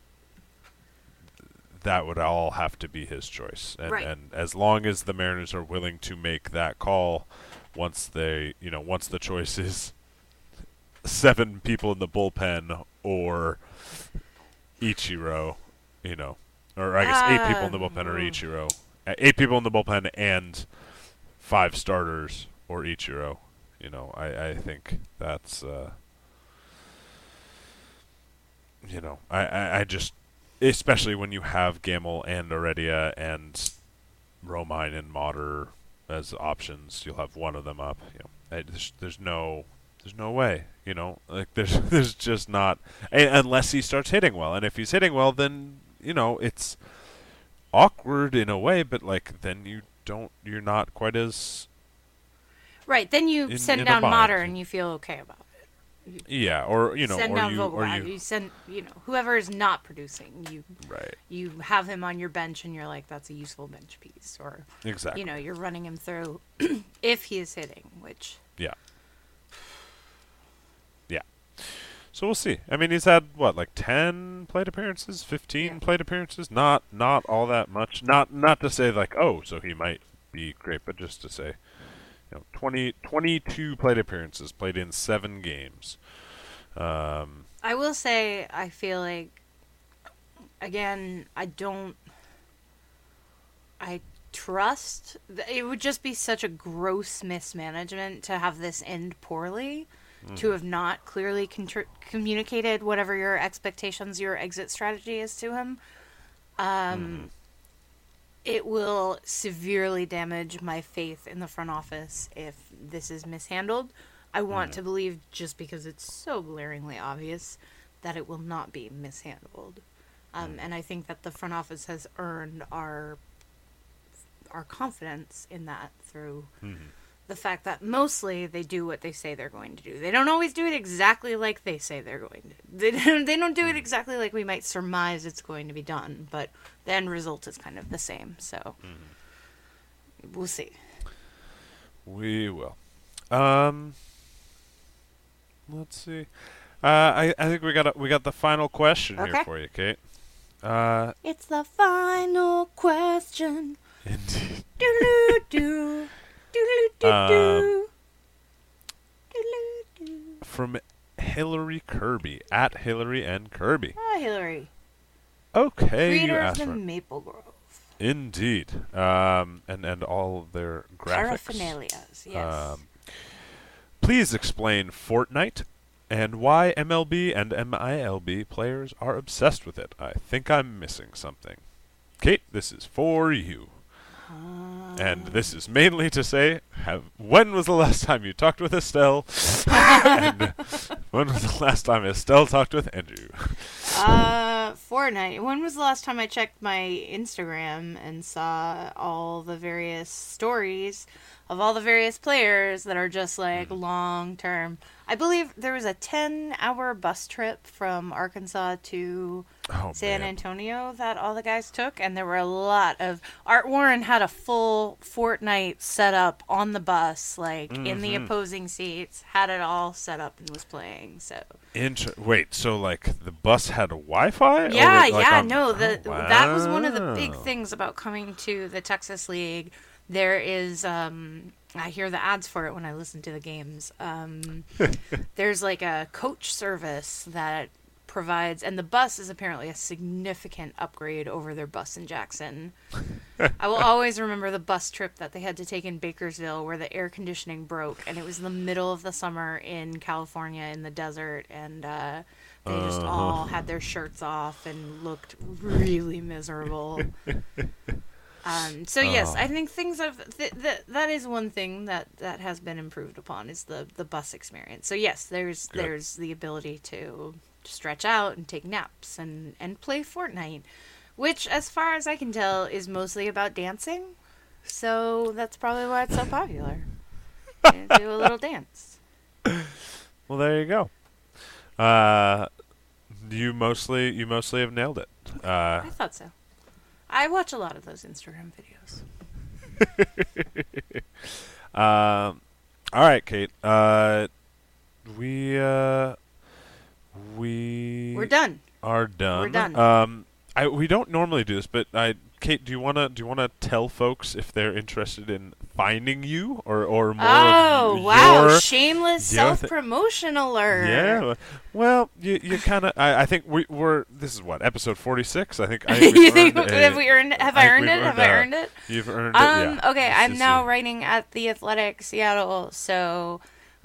that would all have to be his choice, and, Right. and as long as the Mariners are willing to make that call, once the choice is 7 people in the bullpen or Ichiro, or I guess 8 people in the bullpen or Ichiro. 8 people in the bullpen and 5 starters or Ichiro. I think that's, I just, especially when you have Gamel and Heredia and Romine and Mater as options, you'll have one of them up. There's no way. Like there's just not, unless he starts hitting well. And if he's hitting well, then it's awkward in a way. But like then you're not quite as right. Then you send in down a bind. Mater and you feel okay about it. Yeah, or send or down you Vogelbach. You send whoever is not producing. right. You have him on your bench and you're like, that's a useful bench piece, or Exactly. you're running him through if he is hitting, which Yeah. Yeah. So we'll see. I mean, he's had like 10 plate appearances, 15 plate appearances. Not all that much. Not to say like, oh, so he might be great, but just to say, 22 plate appearances, played in 7 games. I will say, I feel like, again, I trust. It would just be such a gross mismanagement to have this end poorly, to have not clearly communicated whatever your expectations, your exit strategy is to him. It will severely damage my faith in the front office if this is mishandled. I want to believe, just because it's so glaringly obvious, that it will not be mishandled. And I think that the front office has earned our confidence in that through the fact that mostly they do what they say they're going to do. They don't always do it exactly like they say they're going to. They don't do it exactly like we might surmise it's going to be done, but the end result is kind of the same. So we'll see. We will. Let's see. I think we got the final question here for you, Kate. It's the final question. Indeed. Do-do-do. Do-do-do-do. Do-do-do. From Hillary Kirby, at Hillary and Kirby. Ah, Hillary. Okay, you Creator of asked the for it. Maple Grove. Indeed. And all of their graphics. Paraphernalias, yes. Please explain Fortnite and why MLB and MILB players are obsessed with it. I think I'm missing something. Kate, this is for you. And this is mainly to say, when was the last time you talked with Estelle? And when was the last time Estelle talked with Andrew? Fortnite. When was the last time I checked my Instagram and saw all the various stories of all the various players that are just like long term? I believe there was a 10-hour bus trip from Arkansas to San Antonio that all the guys took, and there were a lot of... Art Warren had a full Fortnite set up on the bus, like in the opposing seats, had it all set up and was playing, so... Wait, so like the bus had Wi-Fi? Yeah, Wow. That was one of the big things about coming to the Texas League. There is, I hear the ads for it when I listen to the games. There's like a coach service that provides, and the bus is apparently a significant upgrade over their bus in Jackson. I will always remember the bus trip that they had to take in Bakersville where the air conditioning broke, and it was in the middle of the summer in California in the desert, and they just all had their shirts off and looked really miserable. So yes, I think things have that is one thing that has been improved upon is the bus experience. So yes, there's the ability to stretch out and take naps and play Fortnite, which as far as I can tell is mostly about dancing. So that's probably why it's so popular. Do a little dance. Well, there you go. You mostly have nailed it. I thought so. I watch a lot of those Instagram videos. All right, Kate. We're done. Are done. We're done. We don't normally do this, but I Kate, do you wanna tell folks if they're interested in finding you or more? Oh, of wow! your, Shameless your self-promotion alert. Yeah. Well, you kind of. I think we're. This is what, episode 46. I think. You think have I earned it? You've earned it. Yeah. Okay, I'm now writing at The Athletic Seattle, so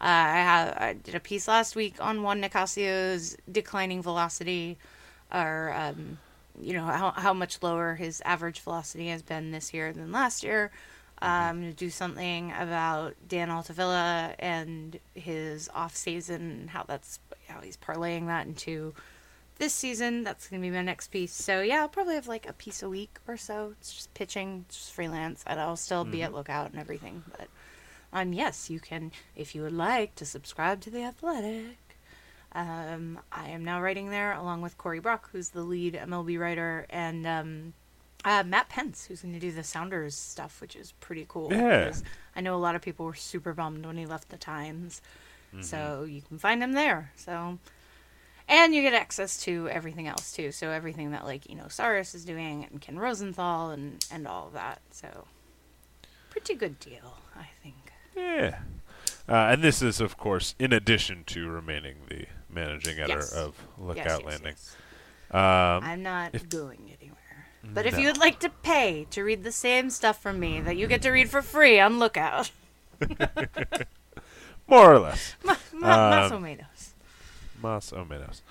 I did a piece last week on Juan Nicasio's declining velocity, or how much lower his average velocity has been this year than last year. I'm going to do something about Dan Altavilla and his off season, how he's parlaying that into this season. That's going to be my next piece. So yeah, I'll probably have like a piece a week or so. It's just pitching, it's just freelance, and I'll still be at Lookout and everything. But yes, you can, if you would like to subscribe to The Athletic. I am now writing there along with Corey Brock, who's the lead MLB writer, and Matt Pence, who's going to do the Sounders stuff, which is pretty cool. Yeah. Because I know a lot of people were super bummed when he left the Times. So you can find him there. So, and you get access to everything else too. So everything that Saris is doing, and Ken Rosenthal, and all of that. So pretty good deal, I think. Yeah. And this is, of course, in addition to remaining the managing editor of Lookout Landing. Yes. I'm not going anywhere. But if you would like to pay to read the same stuff from me that you get to read for free on Lookout. More or less. Más o menos. Más o menos.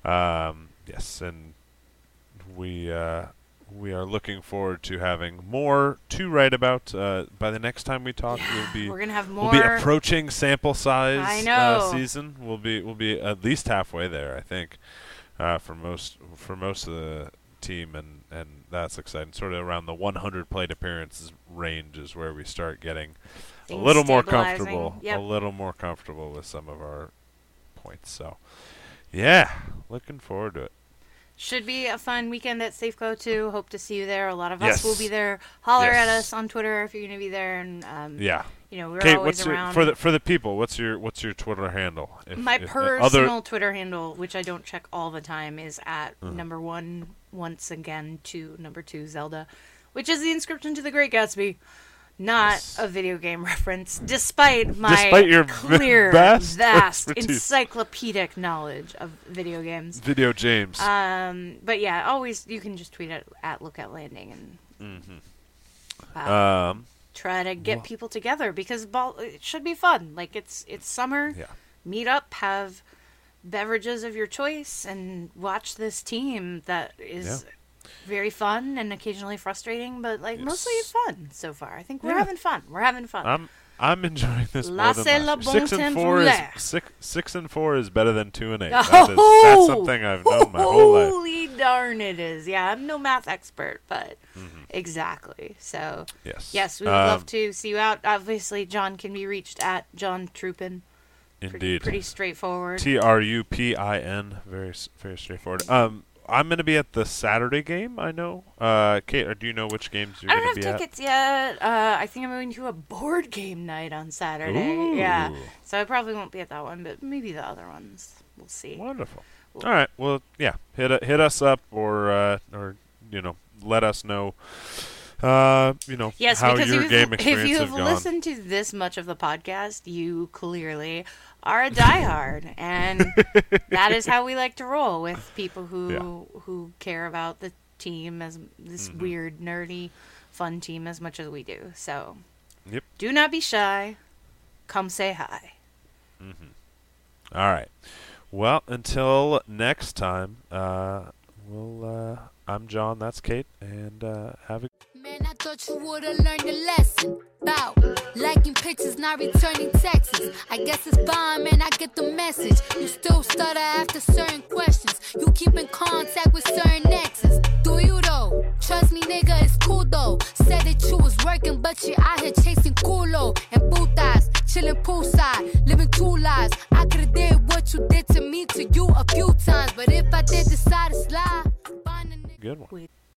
Yes, and we are looking forward to having more to write about. By the next time we talk, we're gonna have more. We'll be approaching sample size season. We'll be at least halfway there, I think, for most of the team, and that's exciting. Sort of around the 100 plate appearances range is where we start getting a little more comfortable. Yep. A little more comfortable with some of our points. So, yeah, looking forward to it. Should be a fun weekend at Safeco too. Hope to see you there. A lot of us will be there. Holler at us on Twitter if you're going to be there. And we're Kate, always around. For the people, what's your Twitter handle? My personal Twitter handle, which I don't check all the time, is at #1 once again to #2 Zelda, which is the inscription to The Great Gatsby. Not a video game reference, despite your clear, vast, encyclopedic knowledge of video games. Video James. But yeah, always you can just tweet at Lookout Landing and try to get people together because it should be fun. Like it's summer. Yeah. Meet up, have beverages of your choice, and watch this team that is. Yeah. Very fun and occasionally frustrating, but mostly fun so far. I think we're having fun. I'm enjoying this more than last year. 6-4 is better than 2-8. That's something I've known my whole life. Holy darn, it is! Yeah, I'm no math expert, but exactly. So yes, we would love to see you out. Obviously, John can be reached at John Trupin. Indeed, pretty straightforward. Trupin, very very straightforward. I'm going to be at the Saturday game, I know. Kate, do you know which games you're going to be at? I don't have tickets yet. I think I'm going to a board game night on Saturday. Ooh. Yeah. So I probably won't be at that one, but maybe the other ones. We'll see. Wonderful. All right. Well, yeah. Hit us up or let us know. Yes, how because your game experience if you have gone. listened to this much of the podcast, you clearly are a diehard, and that is how we like to roll with people who care about the team as this weird, nerdy, fun team as much as we do. So, do not be shy. Come say hi. All right. Well, until next time, I'm John. That's Kate, and have a. Man, I thought you would've learned a lesson about liking pictures, not returning texts. I guess it's fine, man, I get the message. You still stutter after certain questions. You keep in contact with certain exes. Do you though? Trust me, nigga, it's cool though. Said that you was working, but you're out here chasing culo and putas, chilling poolside, living two lives. I could've